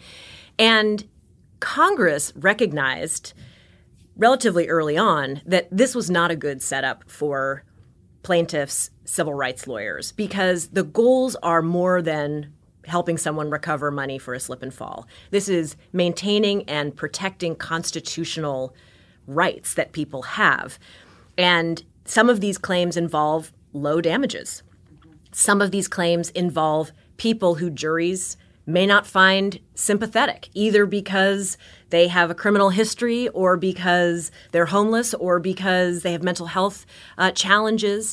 And Congress recognized relatively early on that this was not a good setup for plaintiffs' civil rights lawyers, because the goals are more than helping someone recover money for a slip and fall. This is maintaining and protecting constitutional rights that people have. And some of these claims involve low damages. Some of these claims involve people who juries may not find sympathetic, either because they have a criminal history or because they're homeless or because they have mental health challenges.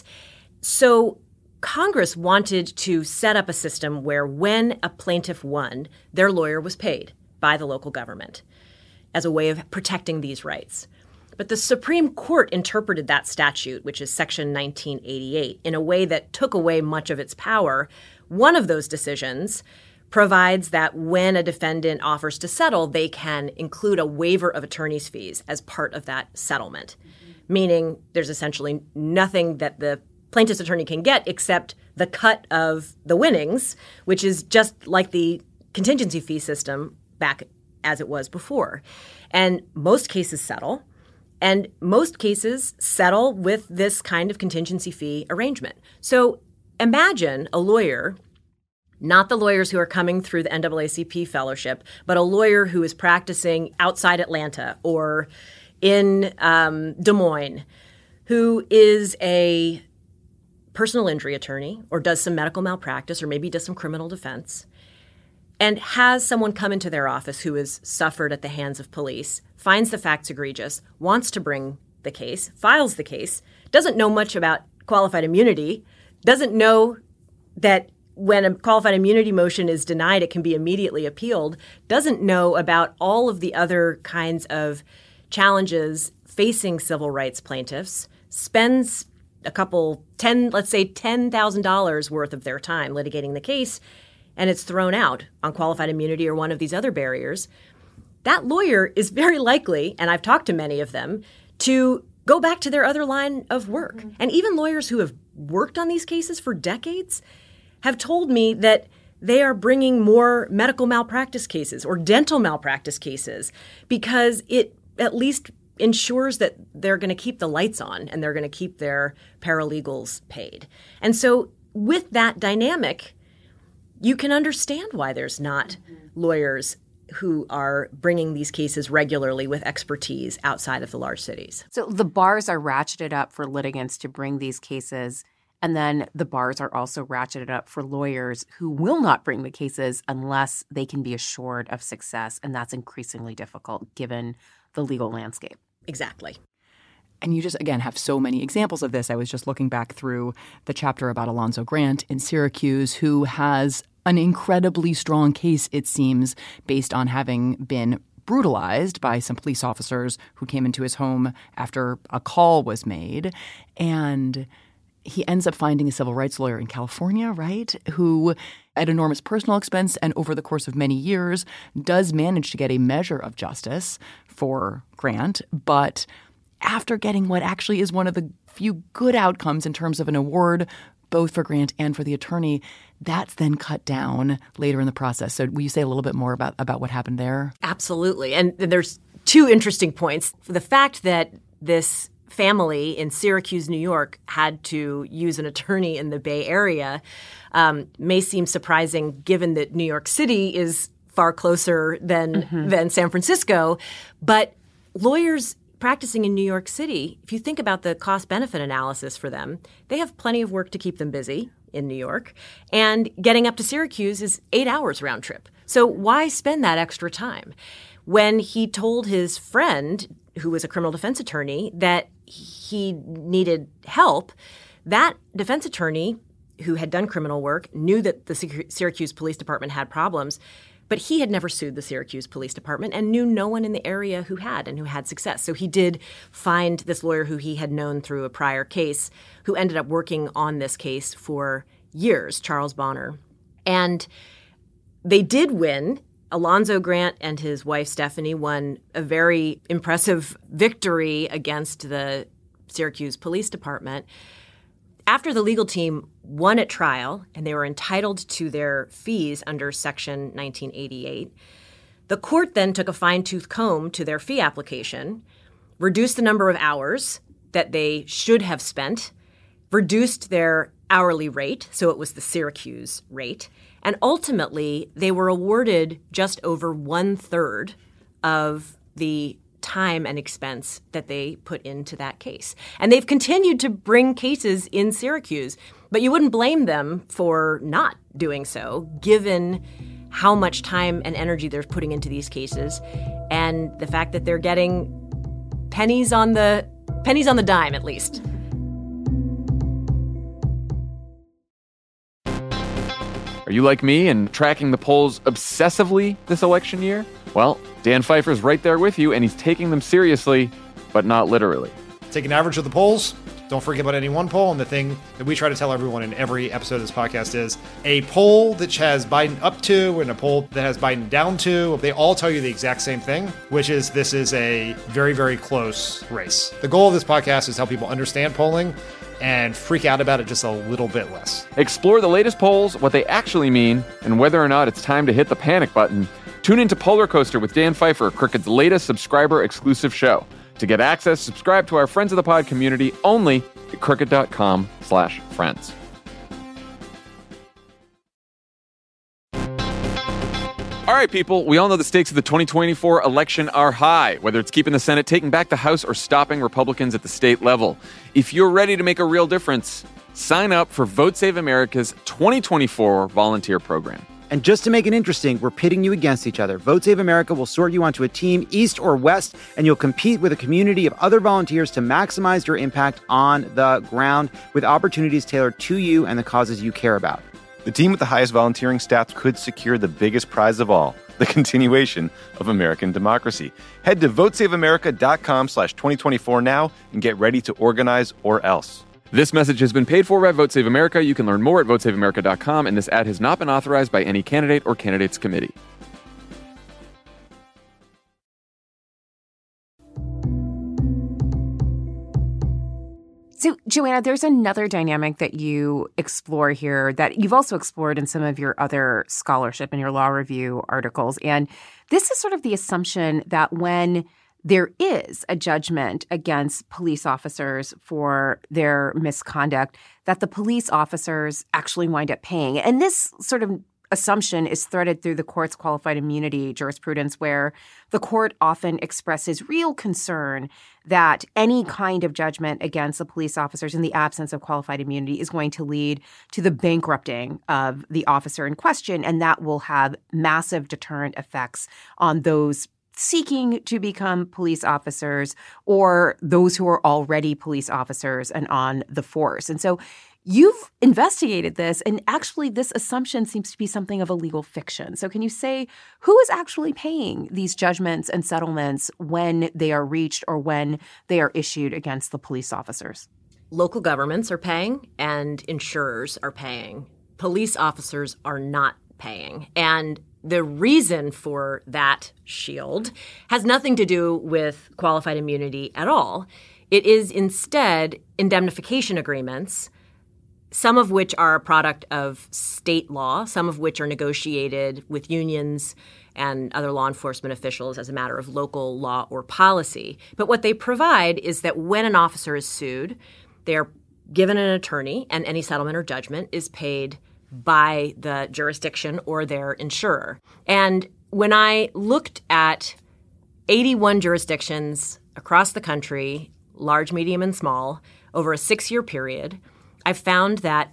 So Congress wanted to set up a system where when a plaintiff won, their lawyer was paid by the local government as a way of protecting these rights. But the Supreme Court interpreted that statute, which is Section 1988, in a way that took away much of its power. One of those decisions provides that when a defendant offers to settle, they can include a waiver of attorney's fees as part of that settlement, meaning there's essentially nothing that the plaintiff's attorney can get except the cut of the winnings, which is just like the contingency fee system back as it was before. And most cases settle. And most cases settle with this kind of contingency fee arrangement. So imagine a lawyer, not the lawyers who are coming through the NAACP fellowship, but a lawyer who is practicing outside Atlanta or in Des Moines, who is a personal injury attorney or does some medical malpractice or maybe does some criminal defense, and has someone come into their office who has suffered at the hands of police, finds the facts egregious, wants to bring the case, files the case, doesn't know much about qualified immunity, doesn't know that when a qualified immunity motion is denied, it can be immediately appealed, doesn't know about all of the other kinds of challenges facing civil rights plaintiffs, spends let's say $10,000 worth of their time litigating the case, and it's thrown out on qualified immunity or one of these other barriers, that lawyer is very likely, and I've talked to many of them, to go back to their other line of work. Mm-hmm. And even lawyers who have worked on these cases for decades have told me that they are bringing more medical malpractice cases or dental malpractice cases because it at least ensures that they're going to keep the lights on and they're going to keep their paralegals paid. And so with that dynamic, you can understand why there's not lawyers who are bringing these cases regularly with expertise outside of the large cities. So the bars are ratcheted up for litigants to bring these cases, and then the bars are also ratcheted up for lawyers who will not bring the cases unless they can be assured of success, and that's increasingly difficult given the legal landscape. Exactly. And you just, again, have so many examples of this. I was just looking back through the chapter about Alonzo Grant in Syracuse, who has an incredibly strong case, it seems, based on having been brutalized by some police officers who came into his home after a call was made. And he ends up finding a civil rights lawyer in California, right, who, at enormous personal expense and over the course of many years, does manage to get a measure of justice for Grant. But after getting what actually is one of the few good outcomes in terms of an award, both for Grant and for the attorney, that's then cut down later in the process. So will you say a little bit more about what happened there? Absolutely. And there's two interesting points. The fact that this family in Syracuse, New York, had to use an attorney in the Bay Area may seem surprising given that New York City is far closer than San Francisco. But lawyers practicing in New York City, if you think about the cost-benefit analysis for them, they have plenty of work to keep them busy in New York. And getting up to Syracuse is 8 hours round trip. So why spend that extra time? When he told his friend, who was a criminal defense attorney, that he needed help, that defense attorney, who had done criminal work, knew that the Syracuse Police Department had problems, but he had never sued the Syracuse Police Department and knew no one in the area who had and who had success. So he did find this lawyer who he had known through a prior case, who ended up working on this case for years, Charles Bonner. And they did win. Alonzo Grant and his wife Stephanie won a very impressive victory against the Syracuse Police Department. After the legal team won at trial and they were entitled to their fees under Section 1988, the court then took a fine-tooth comb to their fee application, reduced the number of hours that they should have spent, reduced their hourly rate, so it was the Syracuse rate, and ultimately they were awarded just over 1/3 of the time and expense that they put into that case. And they've continued to bring cases in Syracuse, but you wouldn't blame them for not doing so, given how much time and energy they're putting into these cases and the fact that they're getting pennies on the dime, at least. Are you like me and tracking the polls obsessively this election year? Well, Dan Pfeiffer's right there with you, and he's taking them seriously, but not literally. Take an average of the polls. Don't forget about any one poll. And the thing that we try to tell everyone in every episode of this podcast is a poll that has Biden up to and a poll that has Biden down to. They all tell you the exact same thing, which is this is a very, very close race. The goal of this podcast is to help people understand polling and freak out about it just a little bit less. Explore the latest polls, what they actually mean, and whether or not it's time to hit the panic button. Tune into Polar Coaster with Dan Pfeiffer, Crooked's latest subscriber-exclusive show. To get access, subscribe to our Friends of the Pod community only at crooked.com/friends. All right, people, we all know the stakes of the 2024 election are high, whether it's keeping the Senate, taking back the House, or stopping Republicans at the state level. If you're ready to make a real difference, sign up for Vote Save America's 2024 volunteer program. And just to make it interesting, we're pitting you against each other. Vote Save America will sort you onto a team, east or west, and you'll compete with a community of other volunteers to maximize your impact on the ground with opportunities tailored to you and the causes you care about. The team with the highest volunteering stats could secure the biggest prize of all, the continuation of American democracy. Head to votesaveamerica.com/2024 now and get ready to organize or else. This message has been paid for by Vote Save America. You can learn more at votesaveamerica.com, and this ad has not been authorized by any candidate or candidates committee. So, Joanna, there's another dynamic that you explore here that you've also explored in some of your other scholarship in your law review articles. And this is sort of the assumption that when there is a judgment against police officers for their misconduct, that the police officers actually wind up paying. And this sort of assumption is threaded through the court's qualified immunity jurisprudence, where the court often expresses real concern that any kind of judgment against the police officers in the absence of qualified immunity is going to lead to the bankrupting of the officer in question, and that will have massive deterrent effects on those seeking to become police officers or those who are already police officers and on the force. And so you've investigated this, and actually this assumption seems to be something of a legal fiction. So can you say who is actually paying these judgments and settlements when they are reached or when they are issued against the police officers? Local governments are paying and insurers are paying. Police officers are not paying. And the reason for that shield has nothing to do with qualified immunity at all. It is instead indemnification agreements, some of which are a product of state law, some of which are negotiated with unions and other law enforcement officials as a matter of local law or policy. But what they provide is that when an officer is sued, they are given an attorney, and any settlement or judgment is paid by the jurisdiction or their insurer. And when I looked at 81 jurisdictions across the country, large, medium, and small, over a 6-year period, I found that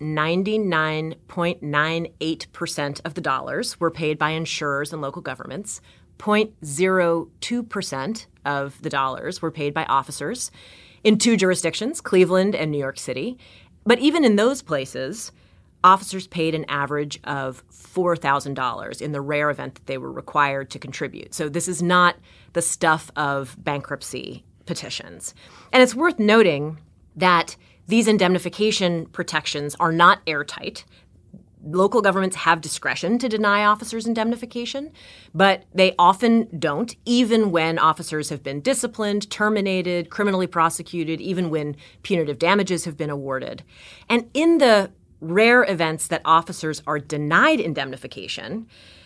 99.98% of the dollars were paid by insurers and local governments. 0.02% of the dollars were paid by officers in 2 jurisdictions, Cleveland and New York City. But even in those places, officers paid an average of $4,000 in the rare event that they were required to contribute. So this is not the stuff of bankruptcy petitions. And it's worth noting that these indemnification protections are not airtight. Local governments have discretion to deny officers indemnification, but they often don't, even when officers have been disciplined, terminated, criminally prosecuted, even when punitive damages have been awarded. And in the rare events that officers are denied indemnification,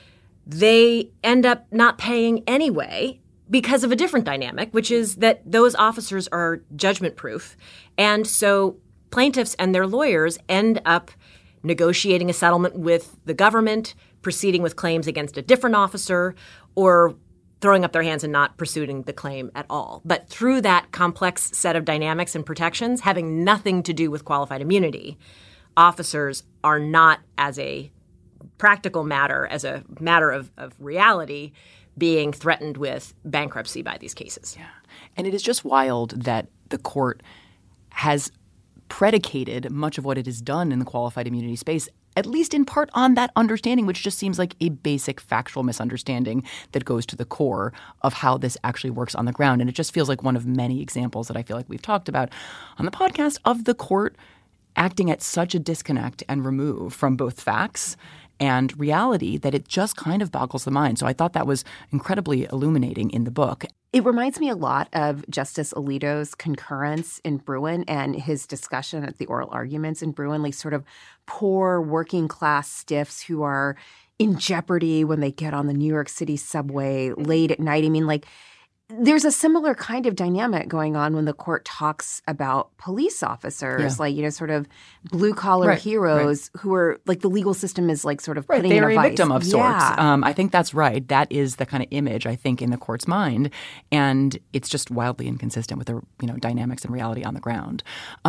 they end up not paying anyway because of a different dynamic, which is that those officers are judgment-proof. And so plaintiffs and their lawyers end up negotiating a settlement with the government, proceeding with claims against a different officer, or throwing up their hands and not pursuing the claim at all. But through that complex set of dynamics and protections, having nothing to do with qualified immunity, officers are not, as a practical matter, as a matter of reality, being threatened with bankruptcy by these cases. Yeah. And it is just wild that the court has predicated much of what it has done in the qualified immunity space, at least in part, on that understanding, which just seems like a basic factual misunderstanding that goes to the core of how this actually works on the ground. And it just feels like one of many examples that I feel like we've talked about on the podcast of the court acting at such a disconnect and remove from both facts and reality that it just kind of boggles the mind. So I thought that was incredibly illuminating in the book. It reminds me a lot of Justice Alito's concurrence in Bruen and his discussion at the oral arguments in Bruen, like sort of poor working class stiffs who are in jeopardy when they get on the New York City subway late at night. I mean, like, there's a similar kind of dynamic going on when the court talks about police officers, like, you know, sort of blue-collar heroes who are, like, the legal system is, like, sort of putting in a vice. They're a victim of sorts. I think that's right. That is the kind of image, I think, in the court's mind. And it's just wildly inconsistent with the, you know, dynamics and reality on the ground.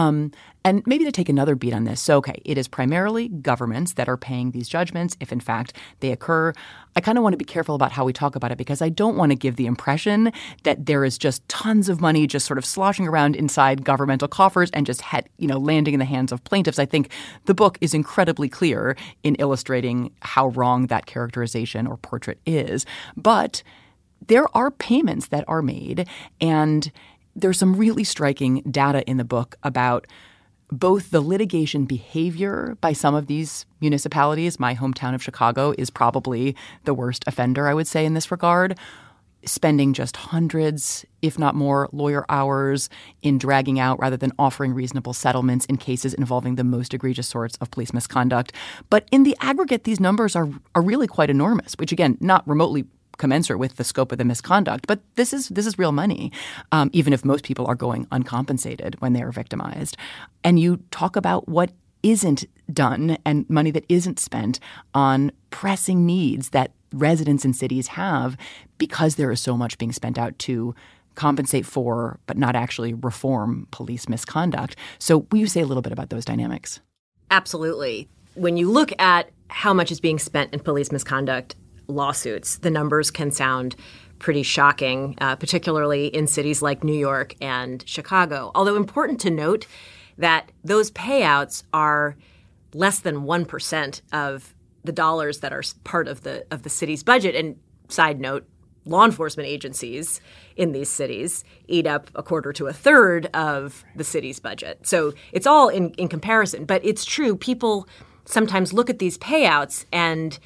And maybe to take another beat on this. So, okay, it is primarily governments that are paying these judgments if, in fact, they occur. I kind of want to be careful about how we talk about it because I don't want to give the impression that there is just tons of money just sort of sloshing around inside governmental coffers and just landing in the hands of plaintiffs. I think the book is incredibly clear in illustrating how wrong that characterization or portrait is. But there are payments that are made, and there's some really striking data in the book about both the litigation behavior by some of these municipalities, my hometown of Chicago is probably the worst offender, I would say, in this regard, spending just hundreds, if not more, lawyer hours in dragging out rather than offering reasonable settlements in cases involving the most egregious sorts of police misconduct. But in the aggregate, these numbers are really quite enormous, which, again, not remotely commensurate with the scope of the misconduct. But this is real money, even if most people are going uncompensated when they are victimized. And you talk about what isn't done and money that isn't spent on pressing needs that residents in cities have because there is so much being spent out to compensate for but not actually reform police misconduct. So will you say a little bit about those dynamics? Absolutely. When you look at how much is being spent in police misconduct lawsuits, the numbers can sound pretty shocking, particularly in cities like New York and Chicago. Although important to note that those payouts are less than 1% of the dollars that are part of the city's budget. And side note, law enforcement agencies in these cities eat up a quarter to a third of the city's budget. So it's all in comparison. But it's true, people sometimes look at these payouts and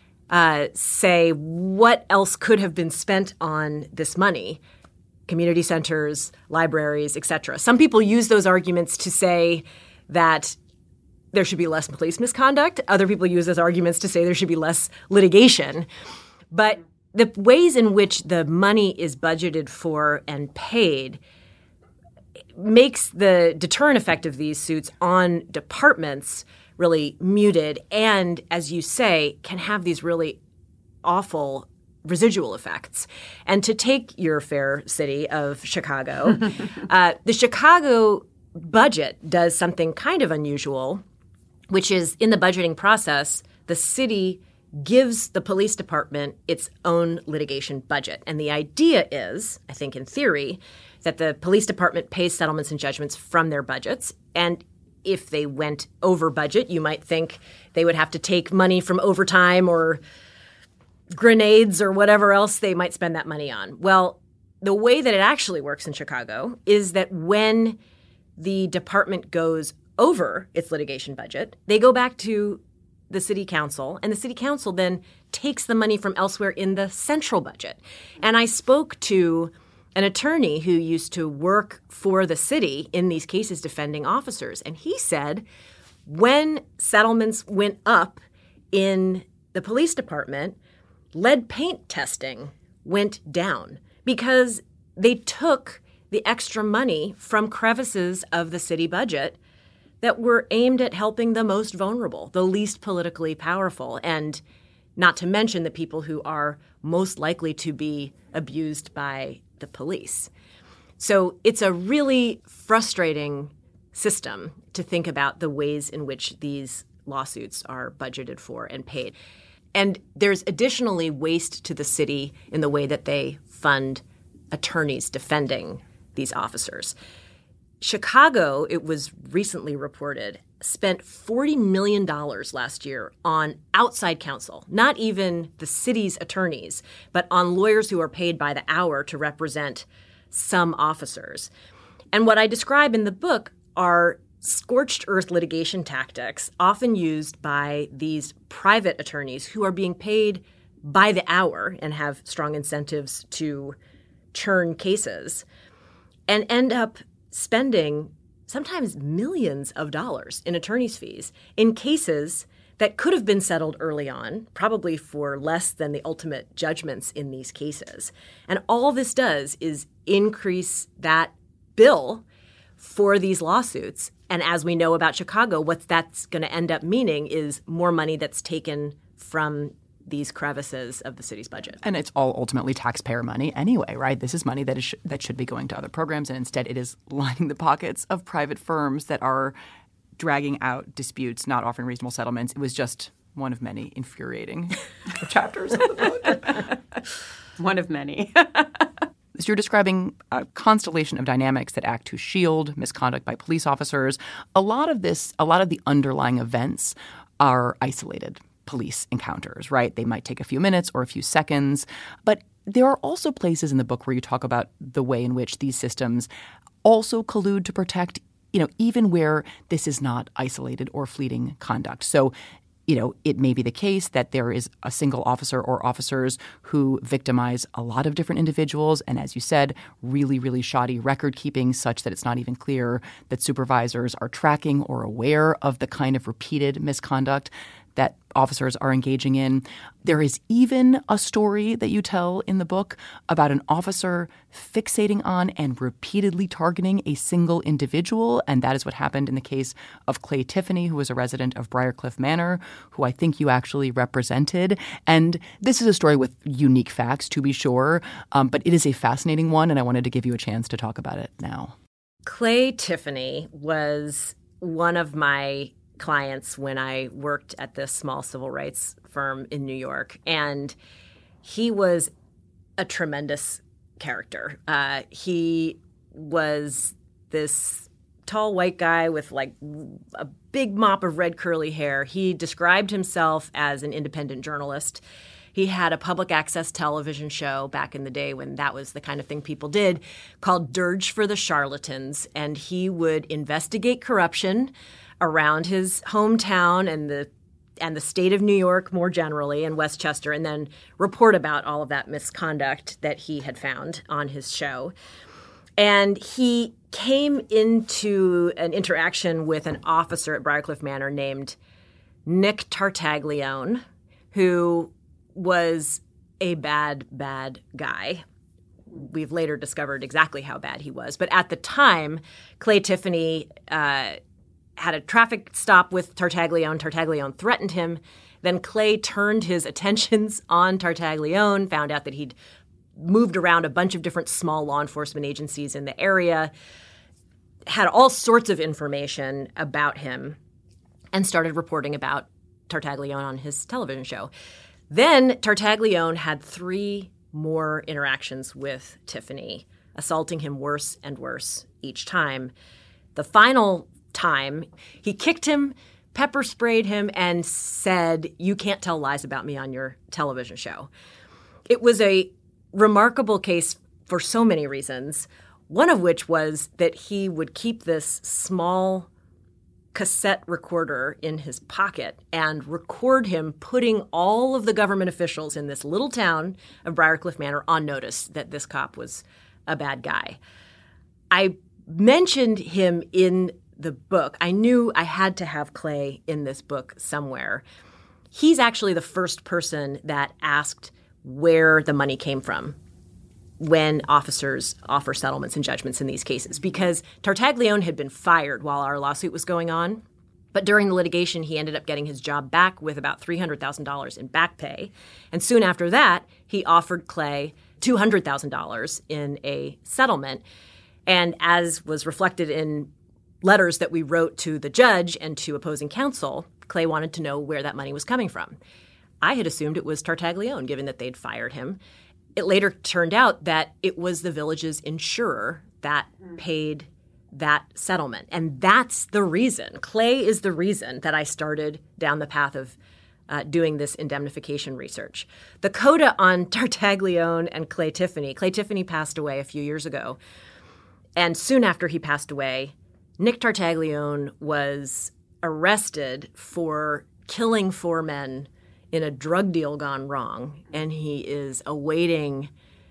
say, what else could have been spent on this money? Community centers, libraries, et cetera. Some people use those arguments to say that there should be less police misconduct. Other people use those arguments to say there should be less litigation. But the ways in which the money is budgeted for and paid makes the deterrent effect of these suits on departments really muted and, as you say, can have these really awful residual effects. And to take your fair city of Chicago, the Chicago budget does something kind of unusual, which is in the budgeting process, the city gives the police department its own litigation budget. And the idea is, I think in theory, that the police department pays settlements and judgments from their budgets. And if they went over budget, you might think they would have to take money from overtime or grenades or whatever else they might spend that money on. Well, the way that it actually works in Chicago is that when the department goes over its litigation budget, they go back to the city council, and the city council then takes the money from elsewhere in the central budget. And I spoke to an attorney who used to work for the city in these cases defending officers, and he said when settlements went up in the police department, lead paint testing went down because they took the extra money from crevices of the city budget that were aimed at helping the most vulnerable, the least politically powerful, and not to mention the people who are most likely to be abused by the police. So it's a really frustrating system to think about the ways in which these lawsuits are budgeted for and paid. And there's additionally waste to the city in the way that they fund attorneys defending these officers. Chicago, it was recently reported, spent $40 million last year on outside counsel, not even the city's attorneys, but on lawyers who are paid by the hour to represent some officers. And what I describe in the book are scorched earth litigation tactics often used by these private attorneys who are being paid by the hour and have strong incentives to churn cases and end up spending sometimes millions of dollars in attorney's fees in cases that could have been settled early on, probably for less than the ultimate judgments in these cases. And all this does is increase that bill for these lawsuits. And as we know about Chicago, what that's going to end up meaning is more money that's taken from these crevices of the city's budget. And it's all ultimately taxpayer money anyway, right? This is money that should be going to other programs, and instead it is lining the pockets of private firms that are dragging out disputes, not offering reasonable settlements. It was just one of many infuriating chapters of the book. One of many. So you're describing a constellation of dynamics that act to shield misconduct by police officers. A lot of the underlying events are isolated police encounters, right? They might take a few minutes or a few seconds. But there are also places in the book where you talk about the way in which these systems also collude to protect even where this is not isolated or fleeting conduct. So, it may be the case that there is a single officer or officers who victimize a lot of different individuals. And as you said, really, really shoddy record keeping such that it's not even clear that supervisors are tracking or aware of the kind of repeated misconduct that officers are engaging in. There is even a story that you tell in the book about an officer fixating on and repeatedly targeting a single individual, and that is what happened in the case of Clay Tiffany, who was a resident of Briarcliff Manor, who I think you actually represented. And this is a story with unique facts, to be sure, but it is a fascinating one, and I wanted to give you a chance to talk about it now. Clay Tiffany was one of my clients when I worked at this small civil rights firm in New York. And he was a tremendous character. He was this tall white guy with like a big mop of red curly hair. He described himself as an independent journalist. He had a public access television show back in the day when that was the kind of thing people did, called Dirge for the Charlatans. And he would investigate corruption around his hometown and the state of New York more generally, and Westchester, and then report about all of that misconduct that he had found on his show. And he came into an interaction with an officer at Briarcliff Manor named Nick Tartaglione, who was a bad, bad guy. We've later discovered exactly how bad he was. But at the time, Clay Tiffany had a traffic stop with Tartaglione. Tartaglione threatened him. Then Clay turned his attentions on Tartaglione, found out that he'd moved around a bunch of different small law enforcement agencies in the area, had all sorts of information about him, and started reporting about Tartaglione on his television show. Then Tartaglione had 3 more interactions with Tiffany, assaulting him worse and worse each time. The final time, he kicked him, pepper sprayed him, and said, "You can't tell lies about me on your television show." It was a remarkable case for so many reasons, one of which was that he would keep this small cassette recorder in his pocket and record him putting all of the government officials in this little town of Briarcliff Manor on notice that this cop was a bad guy. I mentioned him in the book. I knew I had to have Clay in this book somewhere. He's actually the first person that asked where the money came from when officers offer settlements and judgments in these cases, because Tartaglione had been fired while our lawsuit was going on. But during the litigation, he ended up getting his job back with about $300,000 in back pay. And soon after that, he offered Clay $200,000 in a settlement. And as was reflected in letters that we wrote to the judge and to opposing counsel, Clay wanted to know where that money was coming from. I had assumed it was Tartaglione, given that they'd fired him. It later turned out that it was the village's insurer that paid that settlement. And that's the reason. Clay is the reason that I started down the path of doing this indemnification research. The coda on Tartaglione and Clay Tiffany passed away a few years ago. And soon after he passed away, Nick Tartaglione was arrested for killing 4 men in a drug deal gone wrong, and he is awaiting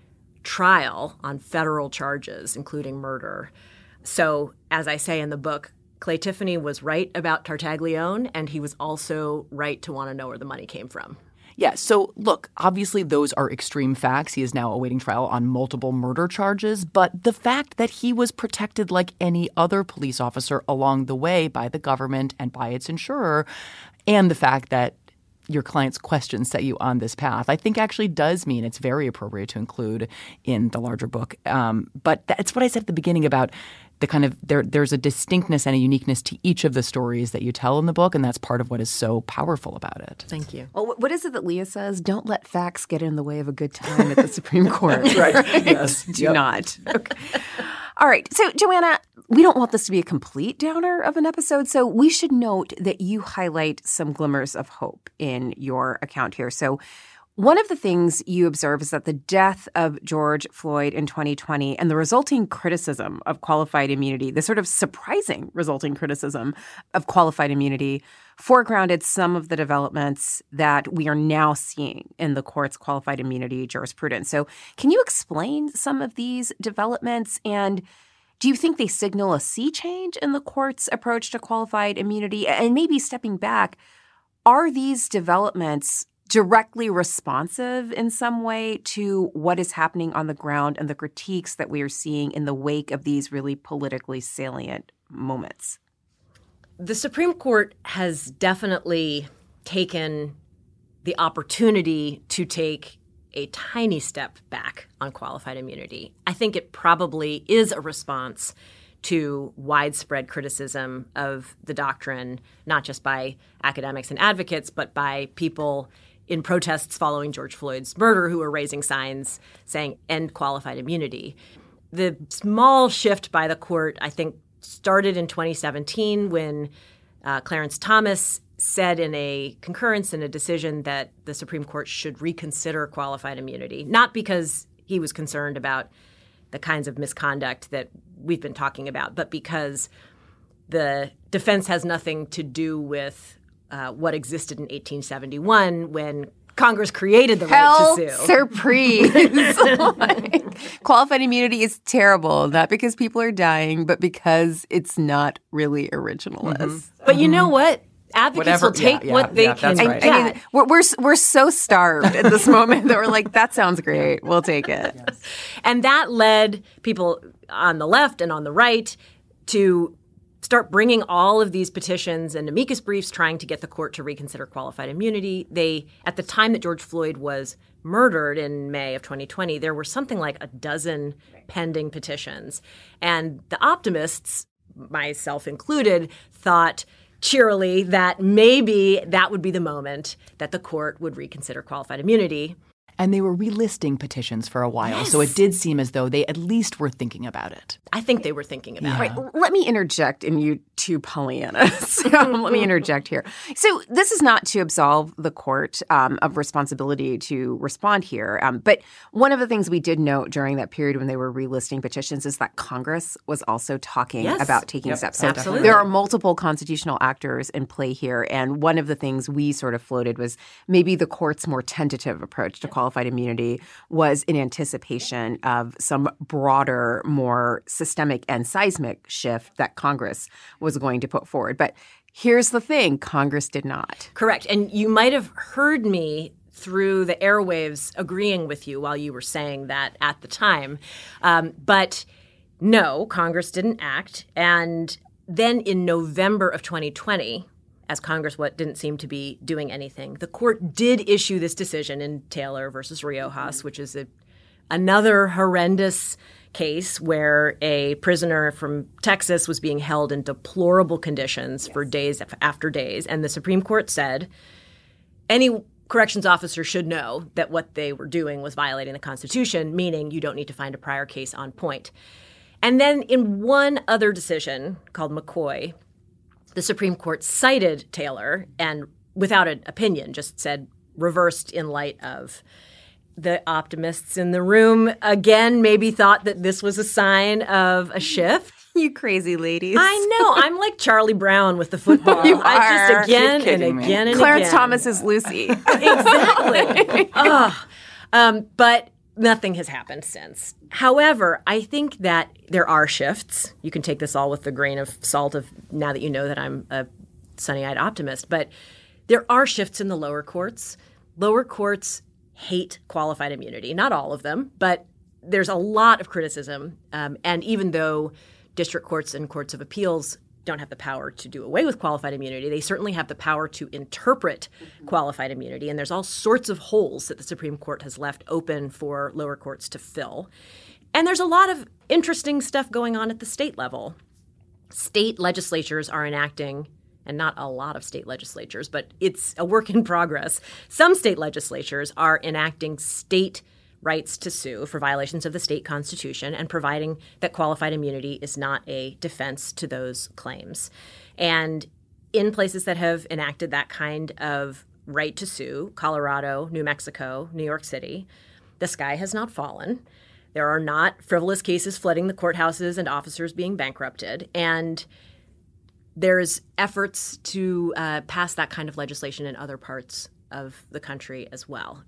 trial on federal charges, including murder. So, as I say in the book, Clay Tiffany was right about Tartaglione, and he was also right to want to know where the money came from. Yeah, so look, obviously those are extreme facts. He is now awaiting trial on multiple murder charges, but the fact that he was protected like any other police officer along the way by the government and by its insurer, and the fact that your client's questions set you on this path, I think actually does mean it's very appropriate to include in the larger book. But that's what I said at the beginning about the kind of there's a distinctness and a uniqueness to each of the stories that you tell in the book, and that's part of what is so powerful about it. Thank you. Well, what is it that Leah says? Don't let facts get in the way of a good time at the Supreme Court. Right. Yes. Do not. Okay. All right. So, Joanna, we don't want this to be a complete downer of an episode, so we should note that you highlight some glimmers of hope in your account here. So One of the things you observe is that the death of George Floyd in 2020 and the resulting criticism of qualified immunity, the sort of surprising resulting criticism of qualified immunity, foregrounded some of the developments that we are now seeing in the court's qualified immunity jurisprudence. So can you explain some of these developments, and do you think they signal a sea change in the court's approach to qualified immunity? And maybe stepping back, are these developments directly responsive in some way to what is happening on the ground and the critiques that we are seeing in the wake of these really politically salient moments? The Supreme Court has definitely taken the opportunity to take a tiny step back on qualified immunity. I think it probably is a response to widespread criticism of the doctrine, not just by academics and advocates, but by people in protests following George Floyd's murder who were raising signs saying end qualified immunity. The small shift by the court, I think, started in 2017 when Clarence Thomas said in a concurrence in a decision that the Supreme Court should reconsider qualified immunity, not because he was concerned about the kinds of misconduct that we've been talking about, but because the defense has nothing to do with what existed in 1871 when Congress created the right to sue. Surprise! Qualified immunity is terrible, not because people are dying, but because it's not really originalist. Mm-hmm. But you know what? Advocates will take what they can get. I mean, we're so starved at this moment that we're like, that sounds great. We'll take it. Yes. And that led people on the left and on the right to start bringing all of these petitions and amicus briefs trying to get the court to reconsider qualified immunity. They, at the time that George Floyd was murdered in May of 2020, there were something like a dozen pending petitions. And the optimists, myself included, thought cheerily that maybe that would be the moment that the court would reconsider qualified immunity. And they were relisting petitions for a while, Yes. so it did seem as though they at least were thinking about it. I think they were thinking about it. Right. Let me interject in you two Pollyannas. Let me interject here. So this is not to absolve the court of responsibility to respond here. But one of the things we did note during that period when they were relisting petitions is that Congress was also talking about taking steps. So absolutely. There are multiple constitutional actors in play here. And one of the things we sort of floated was maybe the court's more tentative approach to qualified immunity was in anticipation of some broader, more systemic and seismic shift that Congress was going to put forward. But here's the thing, Congress did not. Correct. And you might have heard me through the airwaves agreeing with you while you were saying that at the time. But no, Congress didn't act. And then in November of 2020, as Congress didn't seem to be doing anything, the court did issue this decision in Taylor versus Riojas, which is another horrendous case where a prisoner from Texas was being held in deplorable conditions for days after days. And the Supreme Court said any corrections officer should know that what they were doing was violating the Constitution, meaning you don't need to find a prior case on point. And then in one other decision called McCoy, the Supreme Court cited Taylor and without an opinion just said reversed in light of. The optimists in the room, again, maybe thought that this was a sign of a shift. You crazy ladies. I know. I'm like Charlie Brown with the football. You I are. just again and again and Clarence again. Thomas is Lucy. Exactly. But nothing has happened since. However, I think that there are shifts. You can take this all with the grain of salt of now that you know that I'm a sunny-eyed optimist. But there are shifts in the lower courts. Lower courts hate qualified immunity. Not all of them, but there's a lot of criticism. And even though district courts and courts of appeals don't have the power to do away with qualified immunity, they certainly have the power to interpret qualified immunity. And there's all sorts of holes that the Supreme Court has left open for lower courts to fill. And there's a lot of interesting stuff going on at the state level. State legislatures are enacting, and not a lot of state legislatures, but it's a work in progress. Some state legislatures are enacting state rights to sue for violations of the state constitution and providing that qualified immunity is not a defense to those claims. And in places that have enacted that kind of right to sue: Colorado, New Mexico, New York City. The sky has not fallen. There are not frivolous cases flooding the courthouses and officers being bankrupted. And there's efforts to pass that kind of legislation in other parts of the country as well.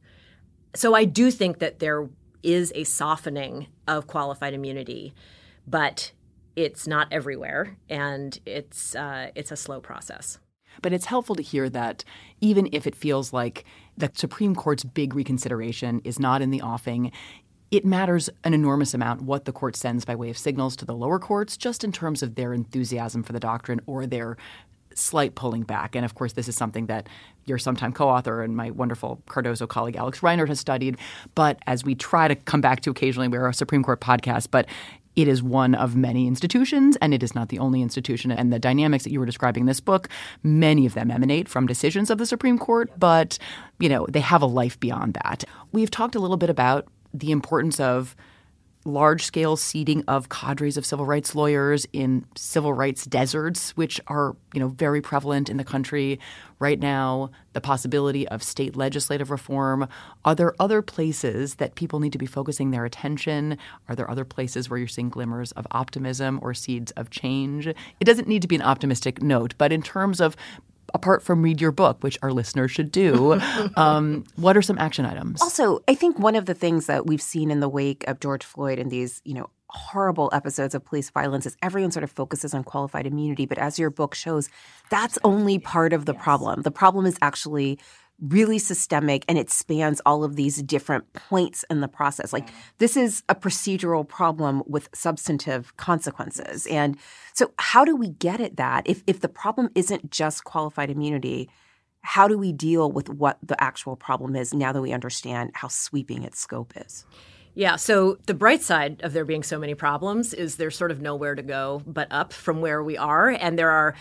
So I do think that there is a softening of qualified immunity, but it's not everywhere, and it's a slow process. But it's helpful to hear that even if it feels like the Supreme Court's big reconsideration is not in the offing, it matters an enormous amount what the court sends by way of signals to the lower courts, just in terms of their enthusiasm for the doctrine or their slight pulling back. And of course, this is something that your sometime co-author and my wonderful Cardozo colleague Alex Reinert has studied. But as we try to come back to occasionally, we're a Supreme Court podcast, but it is one of many institutions, and it is not the only institution. And the dynamics that you were describing in this book, many of them emanate from decisions of the Supreme Court, but, they have a life beyond that. We've talked a little bit about the importance of large-scale seeding of cadres of civil rights lawyers in civil rights deserts, which are, very prevalent in the country right now, the possibility of state legislative reform. Are there other places that people need to be focusing their attention? Are there other places where you're seeing glimmers of optimism or seeds of change? It doesn't need to be an optimistic note, but in terms of apart from read your book, which our listeners should do, what are some action items? Also, I think one of the things that we've seen in the wake of George Floyd and these, horrible episodes of police violence is everyone sort of focuses on qualified immunity. But as your book shows, that's only part of the problem. The problem is actually really systemic, and it spans all of these different points in the process. Like, this is a procedural problem with substantive consequences. And so how do we get at that? If the problem isn't just qualified immunity, how do we deal with what the actual problem is now that we understand how sweeping its scope is? Yeah, so the bright side of there being so many problems is there's sort of nowhere to go but up from where we are. And there are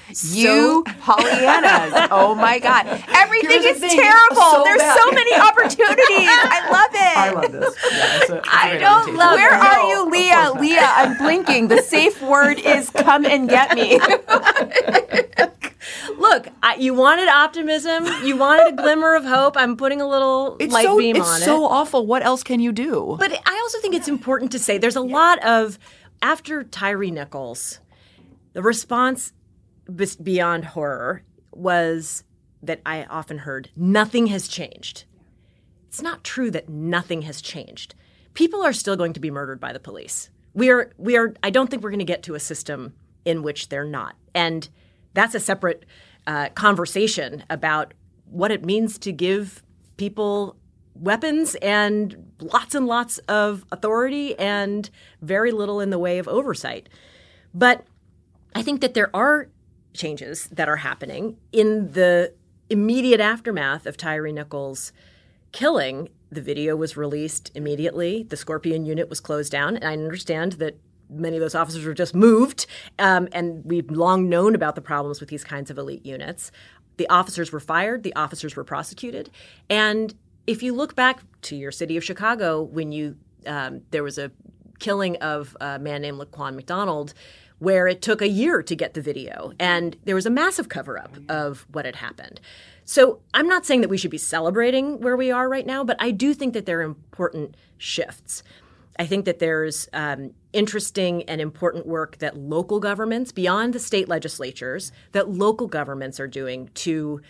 Pollyannas. Oh, my God. Everything is terrible. There's so many opportunities. I love it. I love this. Yeah, I don't love it. Where are you, Leah? Leah, I'm blinking. The safe word is come and get me. Look, you wanted optimism. You wanted a glimmer of hope. I'm putting a little light beam on it. It's so awful. What else can you do? But I also think it's important to say there's a lot of, after Tyre Nichols, the response beyond horror was that I often heard, nothing has changed. It's not true that nothing has changed. People are still going to be murdered by the police. We are. I don't think we're going to get to a system in which they're not. And that's a separate conversation about what it means to give people weapons and lots of authority and very little in the way of oversight. But I think that there are changes that are happening in the immediate aftermath of Tyre Nichols' killing. The video was released immediately. The Scorpion unit was closed down. And I understand that many of those officers were just moved. And we've long known about the problems with these kinds of elite units. The officers were fired. The officers were prosecuted. And if you look back to your city of Chicago, when there was a killing of a man named Laquan McDonald, where it took a year to get the video. And there was a massive cover-up of what had happened. So I'm not saying that we should be celebrating where we are right now, but I do think that there are important shifts. I think that there's interesting and important work that local governments, beyond the state legislatures, that local governments are doing to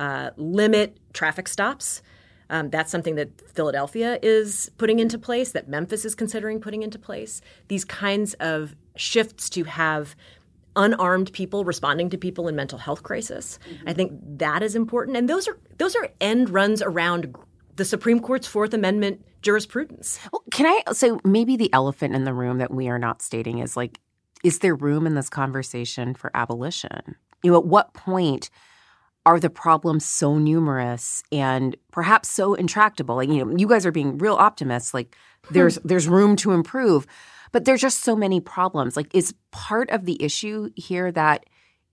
limit traffic stops. That's something that Philadelphia is putting into place, that Memphis is considering putting into place. These kinds of shifts to have unarmed people responding to people in mental health crisis. Mm-hmm. I think that is important. And those are end runs around the Supreme Court's Fourth Amendment jurisprudence. Well, can I say maybe the elephant in the room that we are not stating is like, is there room in this conversation for abolition? At what point are the problems so numerous and perhaps so intractable? Like, you guys are being real optimists. Like, there's room to improve, but there's just so many problems. Like, is part of the issue here that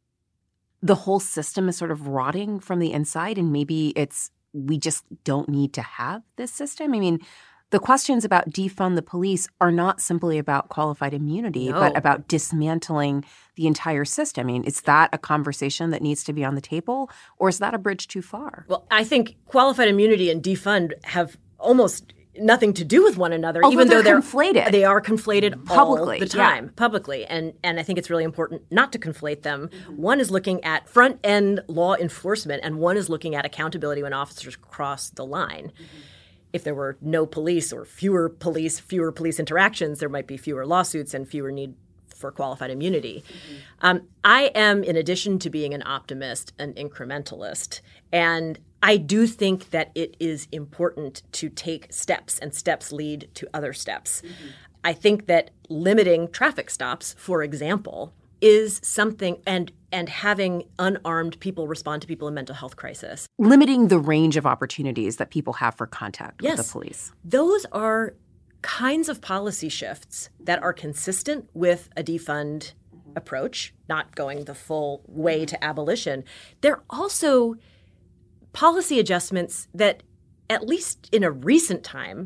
the whole system is sort of rotting from the inside, and maybe we just don't need to have this system? I mean, the questions about defund the police are not simply about qualified immunity, but about dismantling the entire system. I mean, is that a conversation that needs to be on the table, or is that a bridge too far? Well, I think qualified immunity and defund have almost nothing to do with one another, Although even though they're conflated. They are conflated Publicly, all the time, publicly. And I think it's really important not to conflate them. One is looking at front-end law enforcement, and one is looking at accountability when officers cross the line. If there were no police or fewer police interactions, there might be fewer lawsuits and fewer need for qualified immunity. I am, in addition to being an optimist, an incrementalist. And I do think that it is important to take steps, and steps lead to other steps. I think that limiting traffic stops, for example, is something, and having unarmed people respond to people in mental health crisis. Limiting the range of opportunities that people have for contact with the police. Those are kinds of policy shifts that are consistent with a defund approach, not going the full way to abolition. They're also policy adjustments that, at least in a recent time,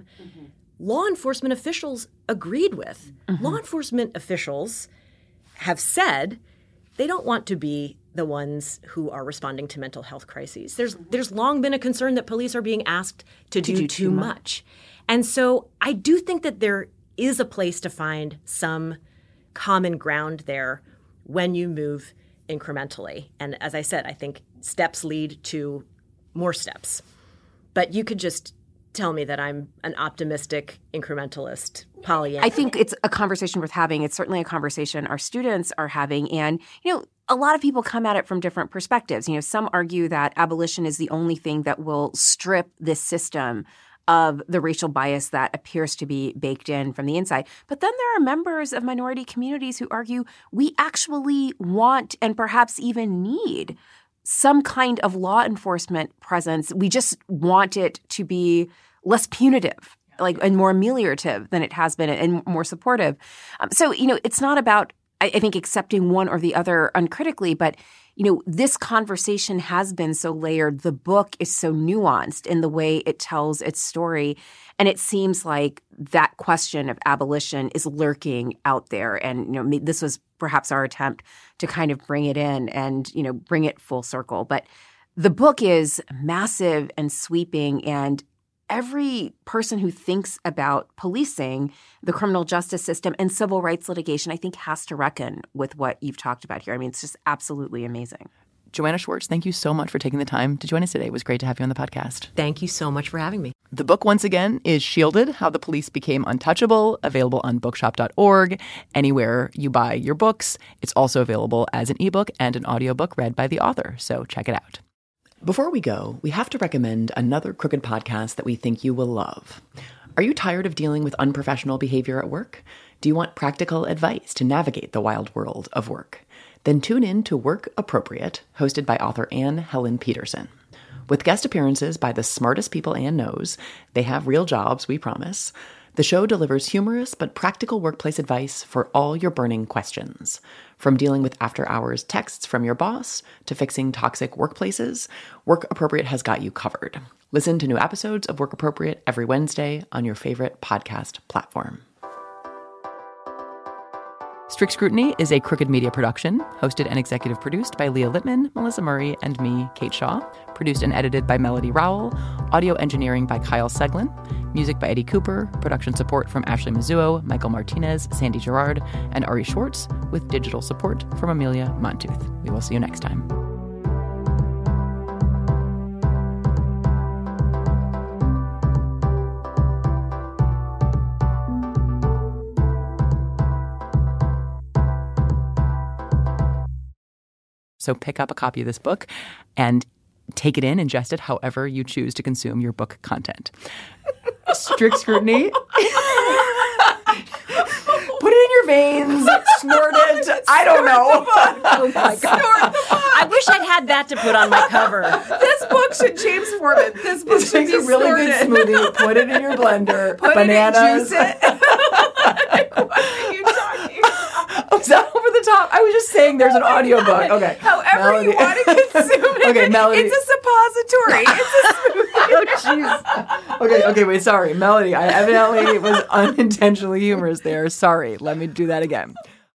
law enforcement officials agreed with. Law enforcement officials have said they don't want to be the ones who are responding to mental health crises. There's long been a concern that police are being asked to do too much. And so I do think that there is a place to find some common ground there when you move incrementally. And as I said, I think steps lead to more steps. But you could just tell me that I'm an optimistic incrementalist Pollyanna. I think it's a conversation worth having. It's certainly a conversation our students are having. And, a lot of people come at it from different perspectives. Some argue that abolition is the only thing that will strip this system of the racial bias that appears to be baked in from the inside. But then there are members of minority communities who argue we actually want and perhaps even need some kind of law enforcement presence. We just want it to be less punitive, and more ameliorative than it has been, and more supportive. So, it's not about, I think, accepting one or the other uncritically, but this conversation has been so layered. The book is so nuanced in the way it tells its story. And it seems like that question of abolition is lurking out there. And, this was perhaps our attempt to kind of bring it in and, bring it full circle. But the book is massive and sweeping, and every person who thinks about policing, the criminal justice system, and civil rights litigation, I think, has to reckon with what you've talked about here. I mean, it's just absolutely amazing. Joanna Schwartz, thank you so much for taking the time to join us today. It was great to have you on the podcast. Thank you so much for having me. The book, once again, is Shielded: How the Police Became Untouchable, available on bookshop.org, anywhere you buy your books. It's also available as an ebook and an audiobook read by the author, so check it out. Before we go, we have to recommend another Crooked podcast that we think you will love. Are you tired of dealing with unprofessional behavior at work? Do you want practical advice to navigate the wild world of work? Then tune in to Work Appropriate, hosted by author Anne Helen Peterson. With guest appearances by the smartest people Anne knows, they have real jobs, we promise. The show delivers humorous but practical workplace advice for all your burning questions. From dealing with after-hours texts from your boss to fixing toxic workplaces, Work Appropriate has got you covered. Listen to new episodes of Work Appropriate every Wednesday on your favorite podcast platform. Strict Scrutiny is a Crooked Media production, hosted and executive produced by Leah Littman, Melissa Murray, and me, Kate Shaw. Produced and edited by Melody Rowell. Audio engineering by Kyle Seglin. Music by Eddie Cooper. Production support from Ashley Mizuo, Michael Martinez, Sandy Gerard, and Ari Schwartz, with digital support from Amelia Montooth. We will see you next time. So pick up a copy of this book and take it in, ingest it however you choose to consume your book content. Strict Scrutiny. Put it in your veins. Snort it. I don't know. Oh my God. I wish I'd had that to put on my cover. This book should, James Foreman, this book should makes a really good smoothie. Put it in your blender. Put bananas. it in, juice it. What are you talking about? Was that over the top? I was just saying there's an audiobook. Okay. However Melody. you want to consume it. Okay, Melody. It's a suppository. It's a smoothie. Oh, jeez. Okay, wait, sorry. Melody, I evidently was unintentionally humorous there. Sorry. Let me do that again.